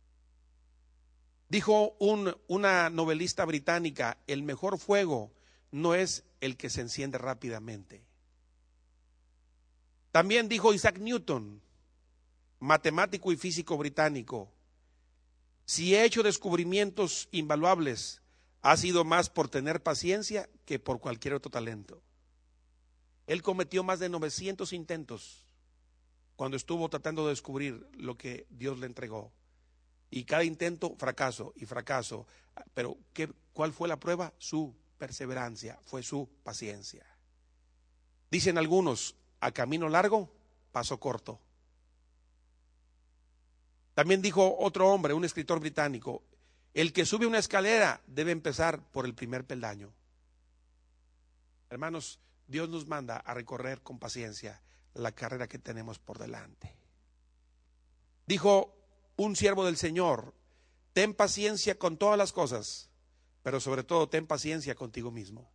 Dijo una novelista británica, el mejor fuego no es el que se enciende rápidamente. También dijo Isaac Newton, matemático y físico británico, si he hecho descubrimientos invaluables, ha sido más por tener paciencia que por cualquier otro talento. Él cometió más de 900 intentos cuando estuvo tratando de descubrir lo que Dios le entregó. Y cada intento, fracaso y fracaso. Pero ¿cuál fue la prueba? Su perseverancia, fue su paciencia. Dicen algunos, a camino largo, paso corto. También dijo otro hombre, un escritor británico, el que sube una escalera debe empezar por el primer peldaño. Hermanos, Dios nos manda a recorrer con paciencia la carrera que tenemos por delante. Dijo un siervo del Señor, ten paciencia con todas las cosas, pero sobre todo ten paciencia contigo mismo.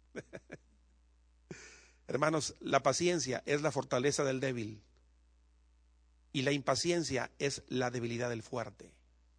Hermanos, la paciencia es la fortaleza del débil y la impaciencia es la debilidad del fuerte.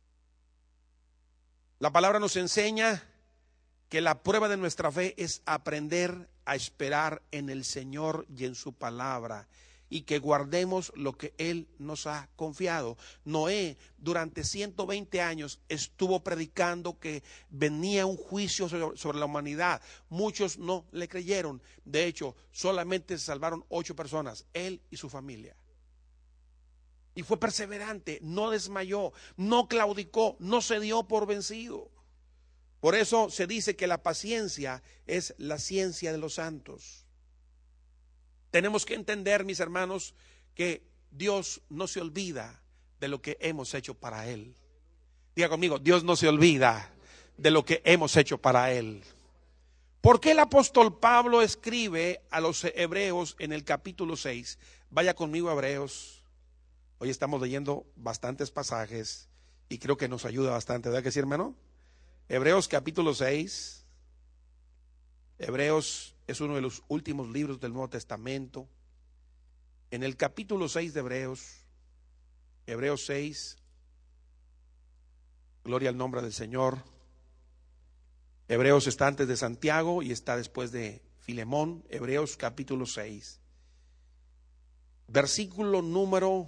La palabra nos enseña que la prueba de nuestra fe es aprender a esperar en el Señor y en su palabra, y que guardemos lo que Él nos ha confiado. Noé durante 120 años estuvo predicando que venía un juicio sobre la humanidad. Muchos no le creyeron. De hecho, solamente se salvaron 8 personas, él y su familia. Y fue perseverante, no desmayó, no claudicó, no se dio por vencido. Por eso se dice que la paciencia es la ciencia de los santos. Tenemos que entender, mis hermanos, que Dios no se olvida de lo que hemos hecho para Él. Diga conmigo, Dios no se olvida de lo que hemos hecho para Él. ¿Por qué el apóstol Pablo escribe a los hebreos en el capítulo 6? Vaya conmigo a Hebreos. Hoy estamos leyendo bastantes pasajes y creo que nos ayuda bastante, ¿verdad que sí, hermano? Hebreos capítulo 6. Hebreos es uno de los últimos libros del Nuevo Testamento. En el capítulo 6 de Hebreos 6, gloria al nombre del Señor. Hebreos está antes de Santiago y está después de Filemón. Hebreos capítulo 6, versículo número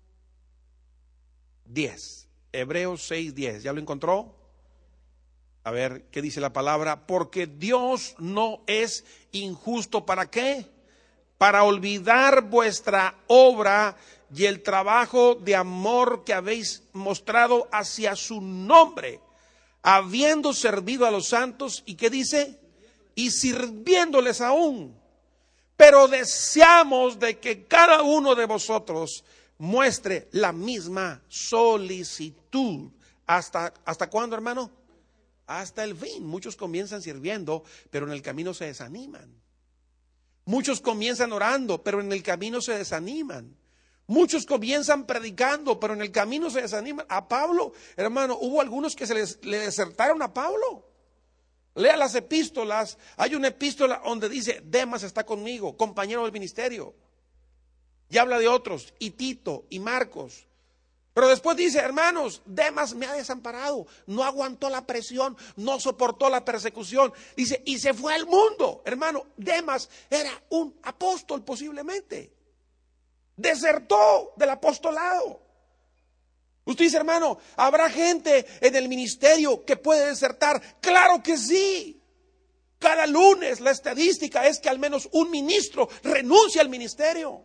10. Hebreos 6, 10. ¿Ya lo encontró? A ver, ¿qué dice la palabra? Porque Dios no es injusto, ¿para qué? Para olvidar vuestra obra y el trabajo de amor que habéis mostrado hacia su nombre, habiendo servido a los santos, ¿y qué dice? Y sirviéndoles aún. Pero deseamos de que cada uno de vosotros muestre la misma solicitud. ¿Hasta cuándo, hermano? Hasta el fin. Muchos comienzan sirviendo, pero en el camino se desaniman. Muchos comienzan orando, pero en el camino se desaniman. Muchos comienzan predicando, pero en el camino se desaniman. A Pablo, hermano, hubo algunos que le desertaron a Pablo. Lea las epístolas. Hay una epístola donde dice, Demas está conmigo, compañero del ministerio. Y habla de otros, y Tito, y Marcos. Pero después dice, hermanos, Demas me ha desamparado, no aguantó la presión, no soportó la persecución. Dice, y se fue al mundo. Hermano, Demas era un apóstol posiblemente. Desertó del apostolado. Usted dice, hermano, ¿habrá gente en el ministerio que puede desertar? Claro que sí. Cada lunes la estadística es que al menos un ministro renuncia al ministerio.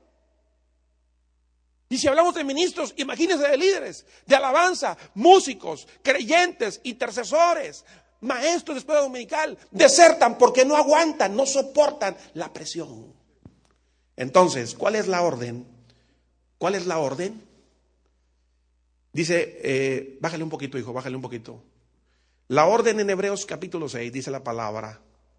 Y si hablamos de ministros, imagínense de líderes, de alabanza, músicos, creyentes, intercesores, maestros de escuela dominical, desertan porque no aguantan, no soportan la presión. Entonces, ¿cuál es la orden? ¿Cuál es la orden? Dice, bájale un poquito, hijo, bájale un poquito. La orden en Hebreos capítulo 6 dice la palabra,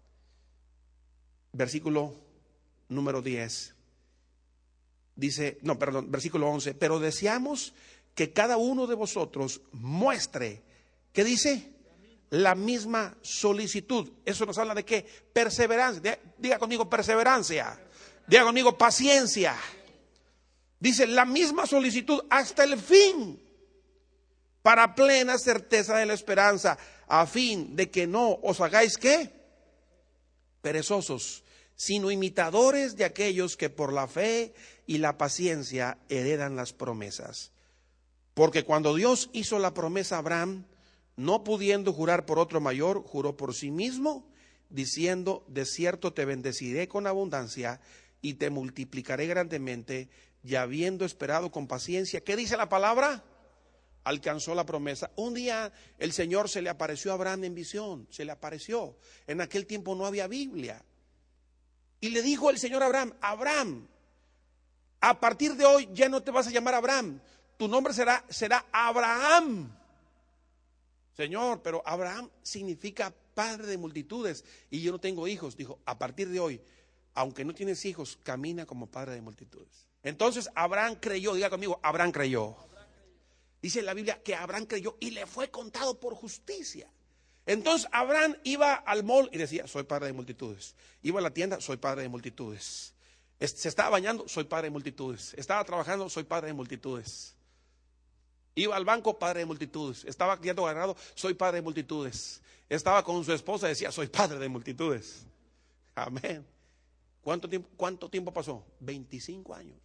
versículo número 10. Dice, no, perdón, versículo 11. Pero deseamos que cada uno de vosotros muestre, ¿qué dice? La misma solicitud. Eso nos habla de qué? Perseverancia. Diga conmigo perseverancia. Diga conmigo paciencia. Dice la misma solicitud hasta el fin, para plena certeza de la esperanza, a fin de que no os hagáis ¿qué? Perezosos, sino imitadores de aquellos que por la fe y la paciencia heredan las promesas. Porque cuando Dios hizo la promesa a Abraham, no pudiendo jurar por otro mayor, juró por sí mismo, diciendo, de cierto te bendeciré con abundancia y te multiplicaré grandemente. Y habiendo esperado con paciencia, ¿qué dice la palabra? Alcanzó la promesa. Un día el Señor se le apareció a Abraham en visión, se le apareció. En aquel tiempo no había Biblia. Y le dijo el Señor a Abraham, Abraham, a partir de hoy ya no te vas a llamar Abraham, tu nombre será Abraham. Señor, pero Abraham significa padre de multitudes y yo no tengo hijos. Dijo, a partir de hoy, aunque no tienes hijos, camina como padre de multitudes. Entonces Abraham creyó, diga conmigo, Abraham creyó. Dice la Biblia que Abraham creyó y le fue contado por justicia. Entonces Abraham iba al mall y decía, soy padre de multitudes. Iba a la tienda, soy padre de multitudes. Se estaba bañando, soy padre de multitudes. Estaba trabajando, soy padre de multitudes. Iba al banco, padre de multitudes. Estaba criando ganado, soy padre de multitudes. Estaba con su esposa, decía, soy padre de multitudes. Amén. ¿Cuánto tiempo pasó? 25 años.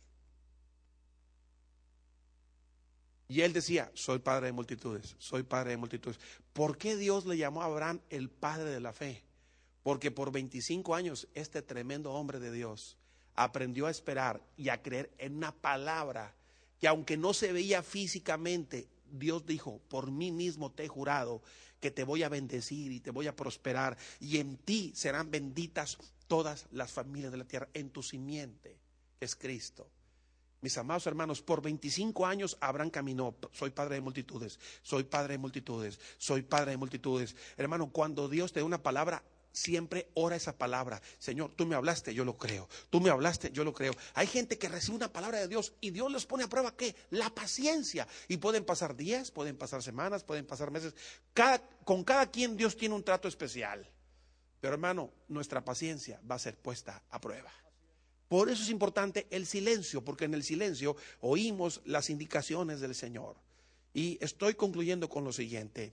Y él decía, soy padre de multitudes, soy padre de multitudes. ¿Por qué Dios le llamó a Abraham el padre de la fe? Porque por 25 años este tremendo hombre de Dios aprendió a esperar y a creer en una palabra que aunque no se veía físicamente, Dios dijo, por mí mismo te he jurado que te voy a bendecir y te voy a prosperar y en ti serán benditas todas las familias de la tierra, en tu simiente, que es Cristo. Mis amados hermanos, por 25 años Abraham caminó, soy padre de multitudes, soy padre de multitudes, soy padre de multitudes. Hermano, cuando Dios te da una palabra, siempre ora esa palabra. Señor, tú me hablaste, yo lo creo. Tú me hablaste, yo lo creo. Hay gente que recibe una palabra de Dios y Dios les pone a prueba ¿qué? La paciencia. Y pueden pasar días, pueden pasar semanas, pueden pasar meses. Con cada quien Dios tiene un trato especial. Pero hermano, nuestra paciencia va a ser puesta a prueba. Por eso es importante el silencio, porque en el silencio oímos las indicaciones del Señor. Y estoy concluyendo con lo siguiente.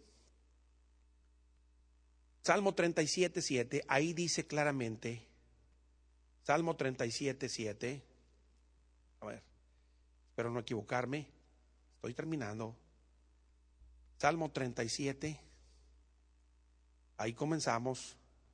Salmo 37:7, ahí dice claramente, Salmo 37:7, a ver, espero no equivocarme, estoy terminando. Salmo 37, ahí comenzamos.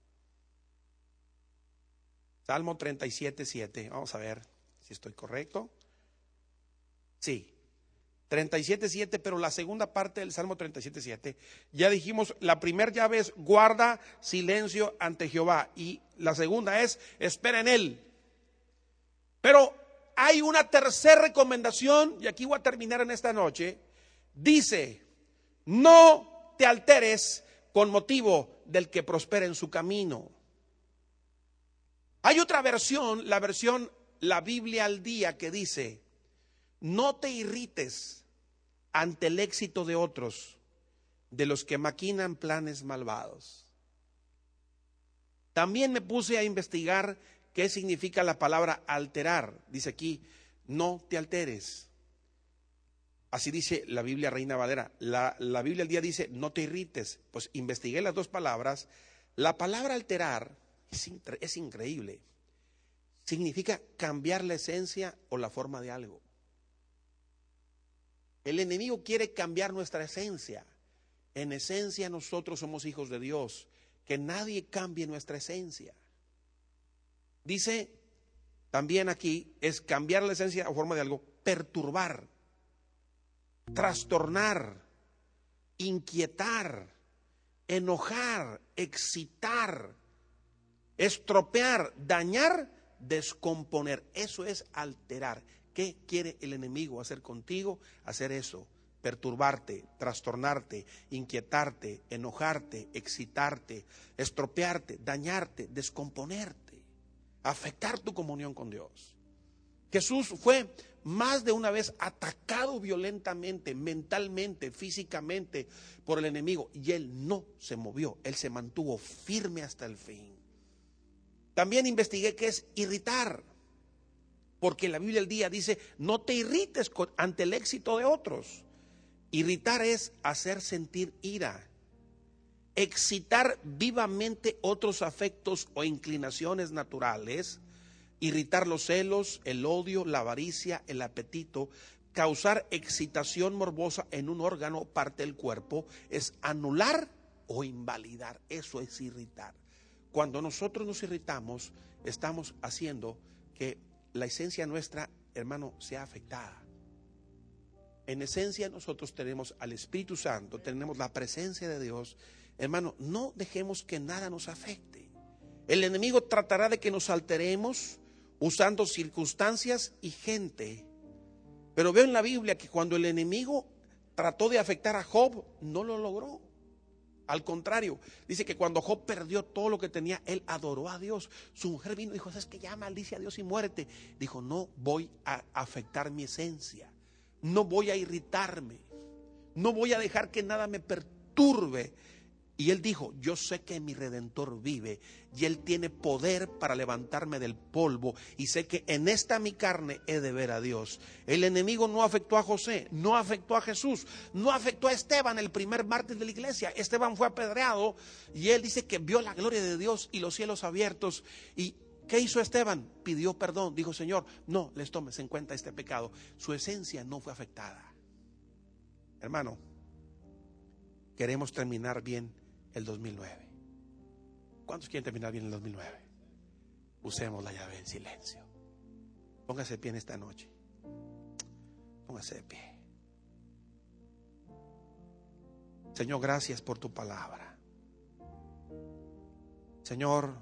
Salmo 37:7, vamos a ver si estoy correcto. Sí, 37:7, pero la segunda parte del Salmo 37:7, ya dijimos, la primera llave es guarda silencio ante Jehová y la segunda es espera en él. Pero hay una tercera recomendación y aquí voy a terminar en esta noche. Dice, no te alteres con motivo del que prospera en su camino. Hay otra versión, la Biblia al día, que dice, no te irrites ante el éxito de otros, de los que maquinan planes malvados. También me puse a investigar qué significa la palabra alterar. Dice aquí, no te alteres. Así dice la Biblia Reina Valera. La Biblia al día dice, no te irrites. Pues investigué las dos palabras. La palabra alterar es increíble. Significa cambiar la esencia o la forma de algo. El enemigo quiere cambiar nuestra esencia. En esencia nosotros somos hijos de Dios. que nadie cambie nuestra esencia. Dice también aquí, es cambiar la esencia a forma de algo, perturbar, trastornar, inquietar, enojar, excitar, estropear, dañar, descomponer. Eso es alterar. ¿Qué quiere el enemigo hacer contigo? Hacer eso, perturbarte, trastornarte, inquietarte, enojarte, excitarte, estropearte, dañarte, descomponerte, afectar tu comunión con Dios. Jesús fue más de una vez atacado violentamente, mentalmente, físicamente por el enemigo, y él no se movió, él se mantuvo firme hasta el fin. También investigué qué es irritar, porque la Biblia del día dice, no te irrites ante el éxito de otros. Irritar es hacer sentir ira, excitar vivamente otros afectos o inclinaciones naturales, irritar los celos, el odio, la avaricia, el apetito, causar excitación morbosa en un órgano o parte del cuerpo, es anular o invalidar. Eso es irritar. Cuando nosotros nos irritamos, estamos haciendo que la esencia nuestra, hermano, sea afectada. En esencia nosotros tenemos al Espíritu Santo, tenemos la presencia de Dios. Hermano, no dejemos que nada nos afecte. El enemigo tratará de que nos alteremos usando circunstancias y gente. Pero veo en la Biblia que cuando el enemigo trató de afectar a Job, no lo logró. Al contrario, dice que cuando Job perdió todo lo que tenía, él adoró a Dios. Su mujer vino y dijo, ¿sabes qué? Ya maldice a Dios y muérete. Dijo, no voy a afectar mi esencia, no voy a irritarme, no voy a dejar que nada me perturbe. Y él dijo, yo sé que mi Redentor vive y él tiene poder para levantarme del polvo, y sé que en esta mi carne he de ver a Dios. El enemigo no afectó a José, no afectó a Jesús, no afectó a Esteban, el primer mártir de la iglesia. Esteban fue apedreado y él dice que vio la gloria de Dios y los cielos abiertos. ¿Y qué hizo Esteban? Pidió perdón, dijo, Señor, no les tomes en cuenta este pecado. Su esencia no fue afectada. Hermano, queremos terminar bien el 2009. ¿Cuántos quieren terminar bien el 2009? Usemos la llave en silencio. Póngase de pie en esta noche. Póngase de pie. Señor, gracias por tu palabra. Señor,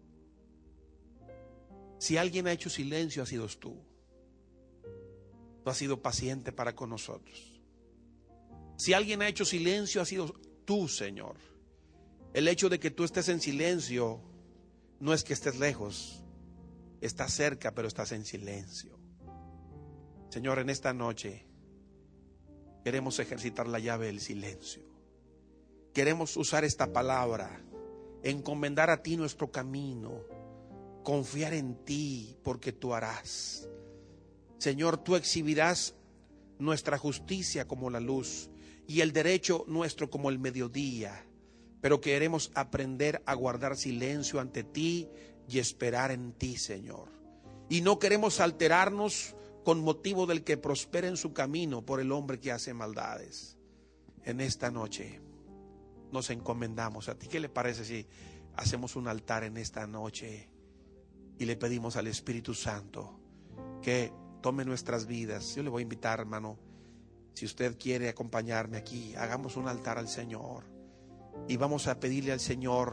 si alguien ha hecho silencio, ha sido tú. Tú has sido paciente para con nosotros. Si alguien ha hecho silencio, ha sido tú, Señor. El hecho de que tú estés en silencio no es que estés lejos, estás cerca, pero estás en silencio. Señor, en esta noche queremos ejercitar la llave del silencio. Queremos usar esta palabra, encomendar a ti nuestro camino, confiar en ti porque tú harás. Señor, tú exhibirás nuestra justicia como la luz y el derecho nuestro como el mediodía. Pero queremos aprender a guardar silencio ante ti y esperar en ti, Señor. Y no queremos alterarnos con motivo del que prospera en su camino por el hombre que hace maldades. En esta noche nos encomendamos a ti. ¿Qué le parece si hacemos un altar en esta noche y le pedimos al Espíritu Santo que tome nuestras vidas? Yo le voy a invitar, hermano, si usted quiere acompañarme aquí, hagamos un altar al Señor. Y vamos a pedirle al Señor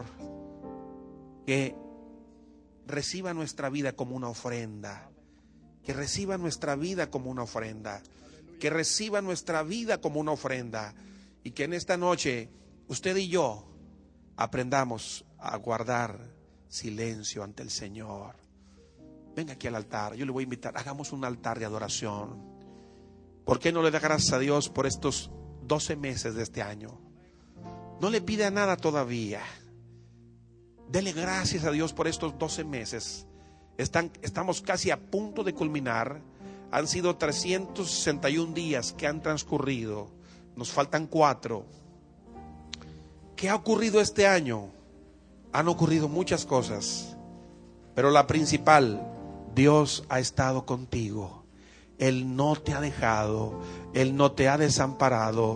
que reciba nuestra vida como una ofrenda, que reciba nuestra vida como una ofrenda, que reciba nuestra vida como una ofrenda, y que en esta noche usted y yo aprendamos a guardar silencio ante el Señor. Venga aquí al altar, yo le voy a invitar, hagamos un altar de adoración. ¿Por qué no le da gracias a Dios por estos 12 meses de este año? No le pida nada todavía. Dele gracias a Dios por estos 12 meses. Estamos casi a punto de culminar. Han sido 361 días que han transcurrido. Nos faltan 4. ¿Qué ha ocurrido este año? Han ocurrido muchas cosas, pero la principal, Dios ha estado contigo. Él no te ha dejado, Él no te ha desamparado.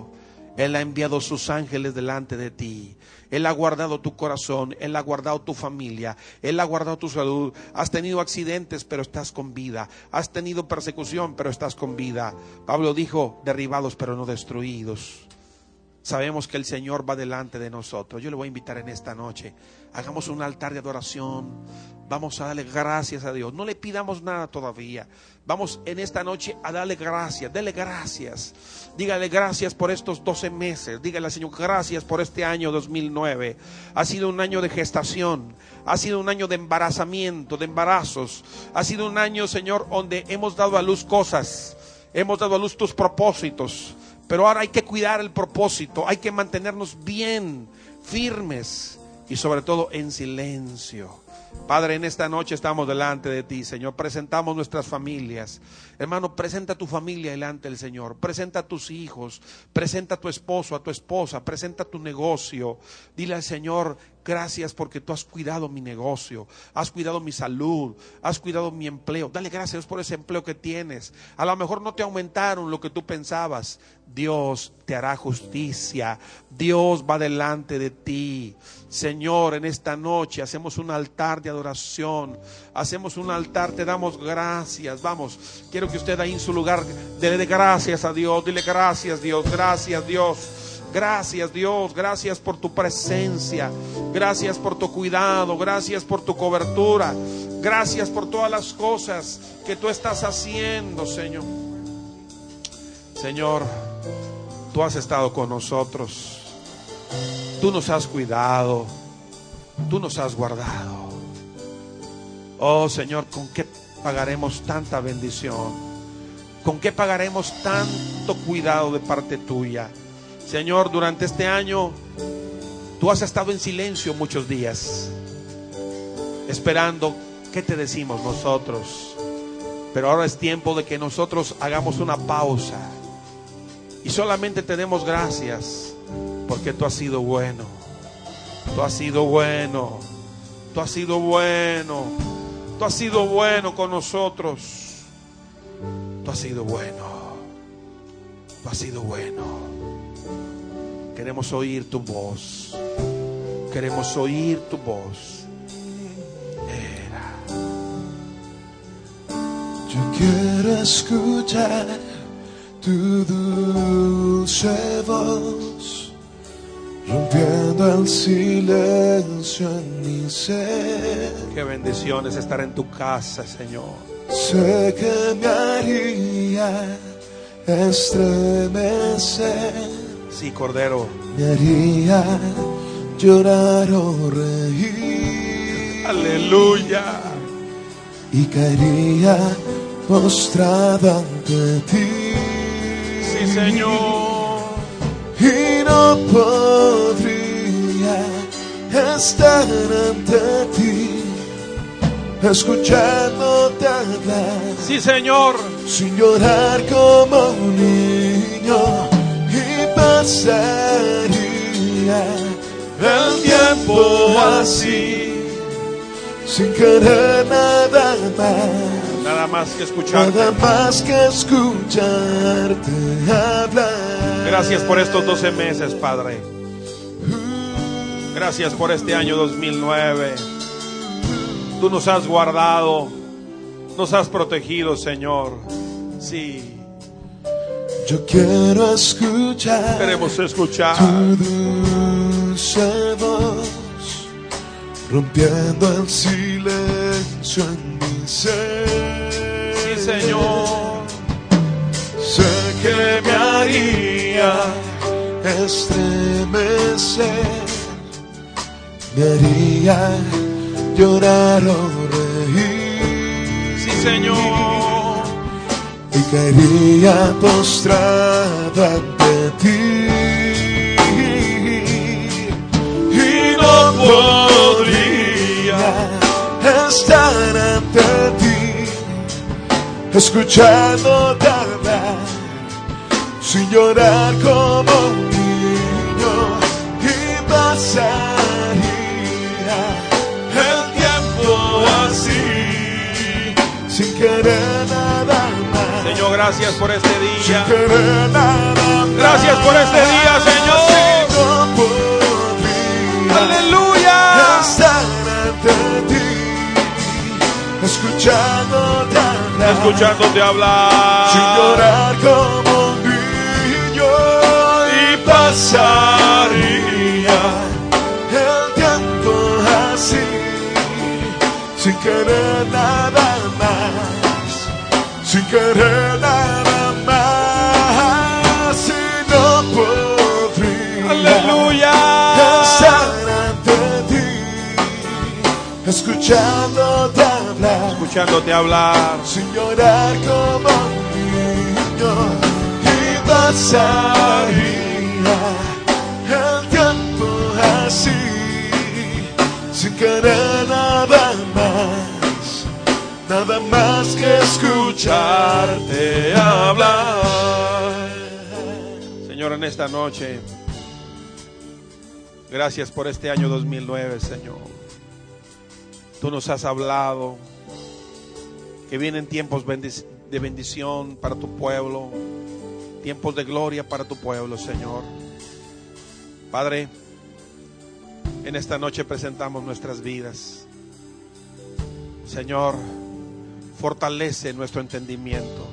Él ha enviado sus ángeles delante de ti. Él ha guardado tu corazón, Él ha guardado tu familia, Él ha guardado tu salud. Has tenido accidentes, pero estás con vida. Has tenido persecución, pero estás con vida. Pablo dijo, derribados, pero no destruidos. Sabemos que el Señor va delante de nosotros. Yo le voy a invitar en esta noche. Hagamos un altar de adoración. Vamos a darle gracias a Dios. No le pidamos nada todavía. Vamos en esta noche a darle gracias. Dele gracias. Dígale gracias por estos 12 meses. Dígale al Señor gracias por este año 2009. Ha sido un año de gestación. Ha sido un año de embarazamiento, de embarazos. Ha sido un año, Señor, donde hemos dado a luz cosas. Hemos dado a luz tus propósitos. Pero ahora hay que cuidar el propósito. Hay que mantenernos bien, firmes y sobre todo en silencio. Padre, en esta noche estamos delante de ti, Señor. Presentamos nuestras familias. Hermano, presenta a tu familia delante del Señor. Presenta a tus hijos. Presenta a tu esposo, a tu esposa. Presenta tu negocio. Dile al Señor, gracias porque tú has cuidado mi negocio. Has cuidado mi salud. Has cuidado mi empleo. Dale gracias por ese empleo que tienes. A lo mejor no te aumentaron lo que tú pensabas. Dios te hará justicia. Dios va delante de ti. Señor, en esta noche hacemos un altar de adoración. Hacemos un altar, te damos gracias. Vamos, quiero que usted ahí en su lugar dele gracias a Dios. Dile gracias Dios, gracias Dios. Gracias Dios, gracias por tu presencia. Gracias por tu cuidado. Gracias por tu cobertura. Gracias por todas las cosas que tú estás haciendo, Señor. Señor, tú has estado con nosotros. Tú nos has cuidado. Tú nos has guardado. Oh Señor, ¿con qué pagaremos tanta bendición? ¿Con qué pagaremos tanto cuidado de parte tuya? Señor, durante este año tú has estado en silencio muchos días, esperando qué te decimos nosotros. Pero ahora es tiempo de que nosotros hagamos una pausa y solamente te demos gracias, porque tú has sido bueno. Tú has sido bueno. Tú has sido bueno. Tú has sido bueno con nosotros. Tú has sido bueno. Tú has sido bueno. Queremos oír tu voz. Queremos oír tu voz. Yo quiero escuchar tu dulce voz, rompiendo el silencio en mi ser. Qué bendición es estar en tu casa, Señor. Sé que me haría estremecer. Sí, Cordero. Me haría llorar o reír. Aleluya. Y caería postrado ante ti. Sí, Señor. Y no podría estar ante ti, escuchándote hablar. Sí, Señor. Sin llorar como un niño. Y pasaría el tiempo así, sin querer nada más. Nada más que escucharte. Nada más que escucharte hablar. Gracias por estos 12 meses, Padre. Gracias por este año 2009. Tú nos has guardado, nos has protegido, Señor. Sí. Yo quiero escuchar. Queremos escuchar tu dulce voz, rompiendo el silencio en mi ser. Sí, Señor. Sé que me haría estremecer, me haría llorar o reír. Sí, Señor. Y caería postrado ante ti. Y no podría estar ante ti, escuchándote hablar, sin llorar como un niño. Y pasaría el tiempo así, sin querer nada más. Señor, Gracias por este día. sin querer nada más. Gracias por este día, Señor. No podría Aleluya. estar ante ti, escuchándote hablar, Escuchándote hablar. sin llorar como un niño, y pasaría el tiempo así, sin querer nada más, sin querer nada más, y no podría Aleluya. estar ante ti, escuchándote hablar, Escuchándote hablar. sin llorar como un niño, y pasaría el tiempo así, sin querer nada más que escucharte hablar. Señor, en esta noche, gracias por este año 2009, Señor. Tú nos has hablado que vienen tiempos de bendición para tu pueblo, tiempos de gloria para tu pueblo, Señor. Padre, en esta noche presentamos nuestras vidas. Señor, fortalece nuestro entendimiento.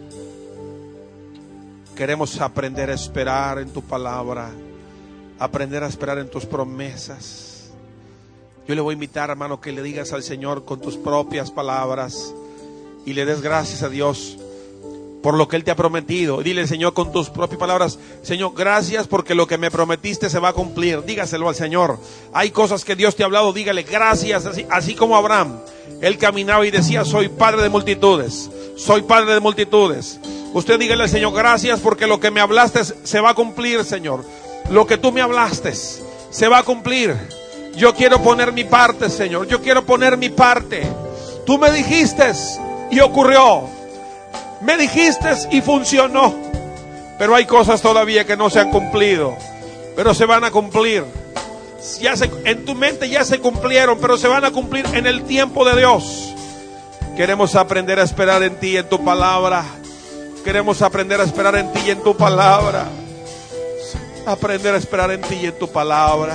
Queremos aprender a esperar en tu palabra, aprender a esperar en tus promesas. Yo le voy a invitar, hermano, que le digas al Señor con tus propias palabras y le des gracias a Dios por lo que Él te ha prometido. Dile, Señor, con tus propias palabras: Señor, gracias porque lo que me prometiste se va a cumplir. Dígaselo al Señor. Hay cosas que Dios te ha hablado, dígale gracias. Así como Abraham, él caminaba y decía: soy padre de multitudes, soy padre de multitudes. Usted dígale al Señor: gracias porque lo que me hablaste se va a cumplir, Señor. Lo que tú me hablaste se va a cumplir. Yo quiero poner mi parte, Señor. Yo quiero poner mi parte. Tú me dijiste y ocurrió. Me dijiste y funcionó. Pero hay cosas todavía que no se han cumplido, pero se van a cumplir. En tu mente ya se cumplieron, pero se van a cumplir en el tiempo de Dios. Queremos aprender a esperar en ti y en tu palabra. Queremos aprender a esperar en ti y en tu palabra. Aprender a esperar en ti y en tu palabra.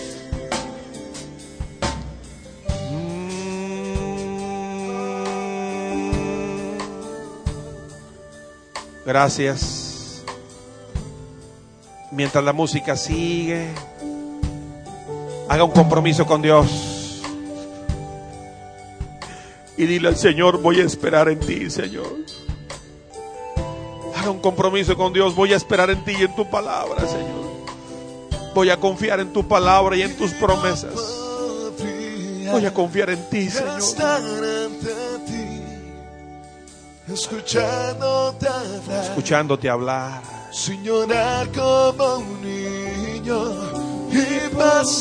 Gracias. Mientras la música sigue, haga un compromiso con Dios y dile al Señor: voy a esperar en ti, Señor. Haga un compromiso con Dios: voy a esperar en ti y en tu palabra, Señor. Voy a confiar en tu palabra y en tus promesas. Voy a confiar en ti, Señor. Escuchándote hablar, sin llorar como un niño, y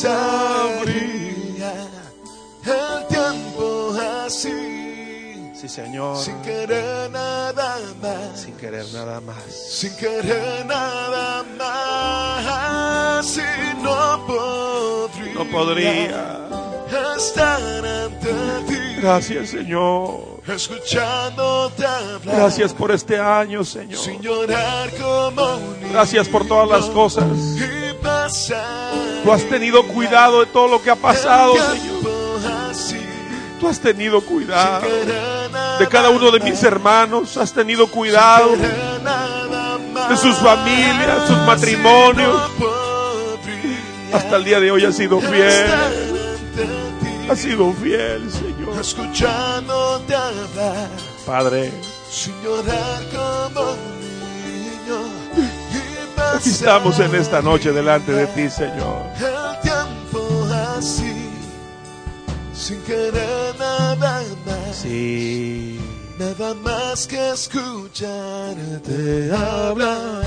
pasaría el tiempo así, sí, Señor, sin querer nada más, sin querer nada más, sin querer nada más, y no podría estar ante ti. Gracias, Señor. Escuchándote hablar. Gracias por este año, Señor. Sin llorar como un niño. Gracias por todas las cosas. Y pasar. Tú has tenido cuidado de todo lo que ha pasado, Señor. Tú has tenido cuidado de cada uno de mis hermanos. Has tenido cuidado de sus familias, sus matrimonios. Hasta el día de hoy has sido fiel. Has sido fiel, Señor. Escuchándote hablar, Padre, sin llorar como un niño, aquí estamos en esta noche delante de ti, Señor. El tiempo así, sin querer nada más. Sí. Nada más que escucharte hablar.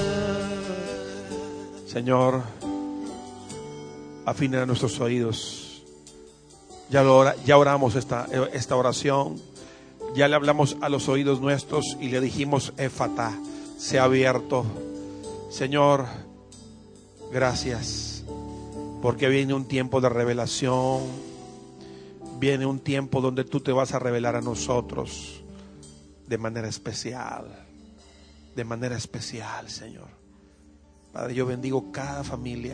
Señor, afina nuestros oídos. Ya oramos esta oración. Ya le hablamos a los oídos nuestros y le dijimos: Éfata, sea abierto. Señor, gracias, porque viene un tiempo de revelación. Viene un tiempo donde tú te vas a revelar a nosotros de manera especial. de manera especial, Señor. Padre, yo bendigo cada familia.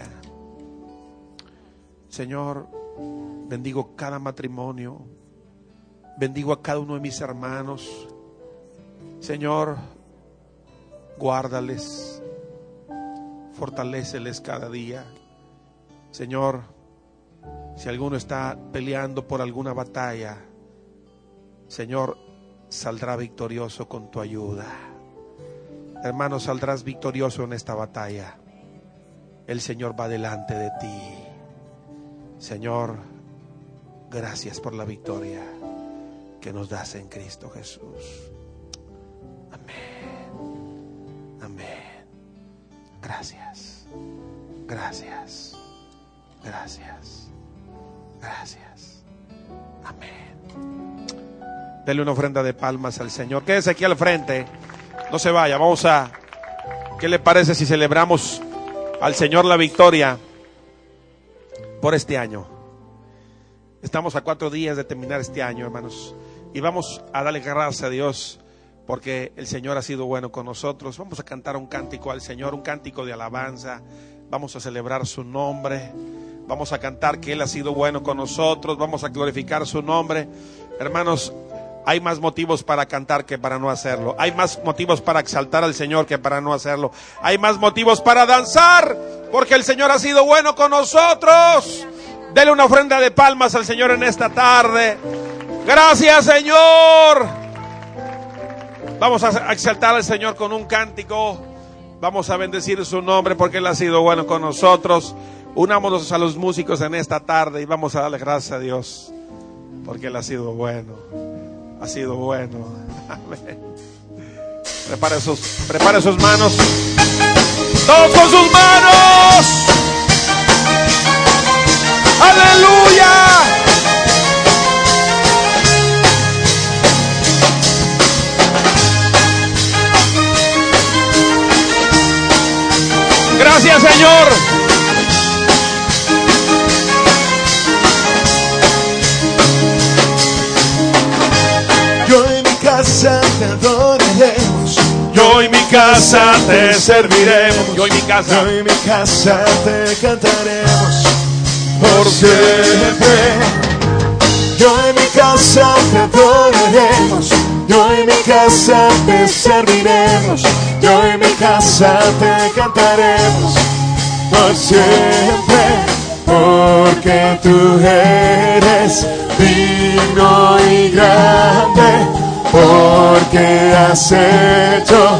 Señor, bendigo cada matrimonio. Bendigo a cada uno de mis hermanos. Señor, guárdales, fortaléceles cada día. Señor, si alguno está peleando por alguna batalla, Señor, saldrá victorioso con tu ayuda. Hermano, saldrás victorioso en esta batalla. El Señor va delante de ti. Señor, gracias por la victoria que nos das en Cristo Jesús. Amén. Amén. Gracias. Gracias. Gracias. Gracias. Amén. Dele una ofrenda de palmas al Señor. Quédese aquí al frente. No se vaya. ¿Qué le parece si celebramos al Señor la victoria por este año? Estamos a 4 días de terminar este año, hermanos, y vamos a darle gracias a Dios porque el Señor ha sido bueno con nosotros. Vamos a cantar un cántico al Señor, un cántico de alabanza. Vamos a celebrar su nombre. Vamos a cantar que Él ha sido bueno con nosotros. Vamos a glorificar su nombre. Hermanos, hay más motivos para cantar que para no hacerlo. Hay más motivos para exaltar al Señor que para no hacerlo. Hay más motivos para danzar porque el Señor ha sido bueno con nosotros. Dele una ofrenda de palmas al Señor en esta tarde. Gracias, Señor. Vamos a exaltar al Señor con un cántico. Vamos a bendecir su nombre porque Él ha sido bueno con nosotros. Unámonos a los músicos en esta tarde y vamos a darle gracias a Dios porque Él ha sido bueno. Ha sido bueno. Amén. Prepare sus manos. Todos con sus manos. Aleluya. Gracias, Señor. Yo en mi casa te adoraremos. Yo en mi casa te serviremos. Yo en mi casa. Yo en mi casa te cantaremos por siempre. Yo en mi casa te adoraremos. Yo en mi casa te serviremos. Yo en mi casa te cantaremos por siempre. Porque tú eres digno y grande. Porque has hecho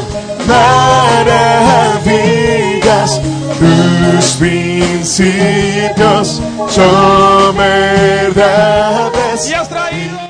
maravillas. Tus principios son verdades. Y has traído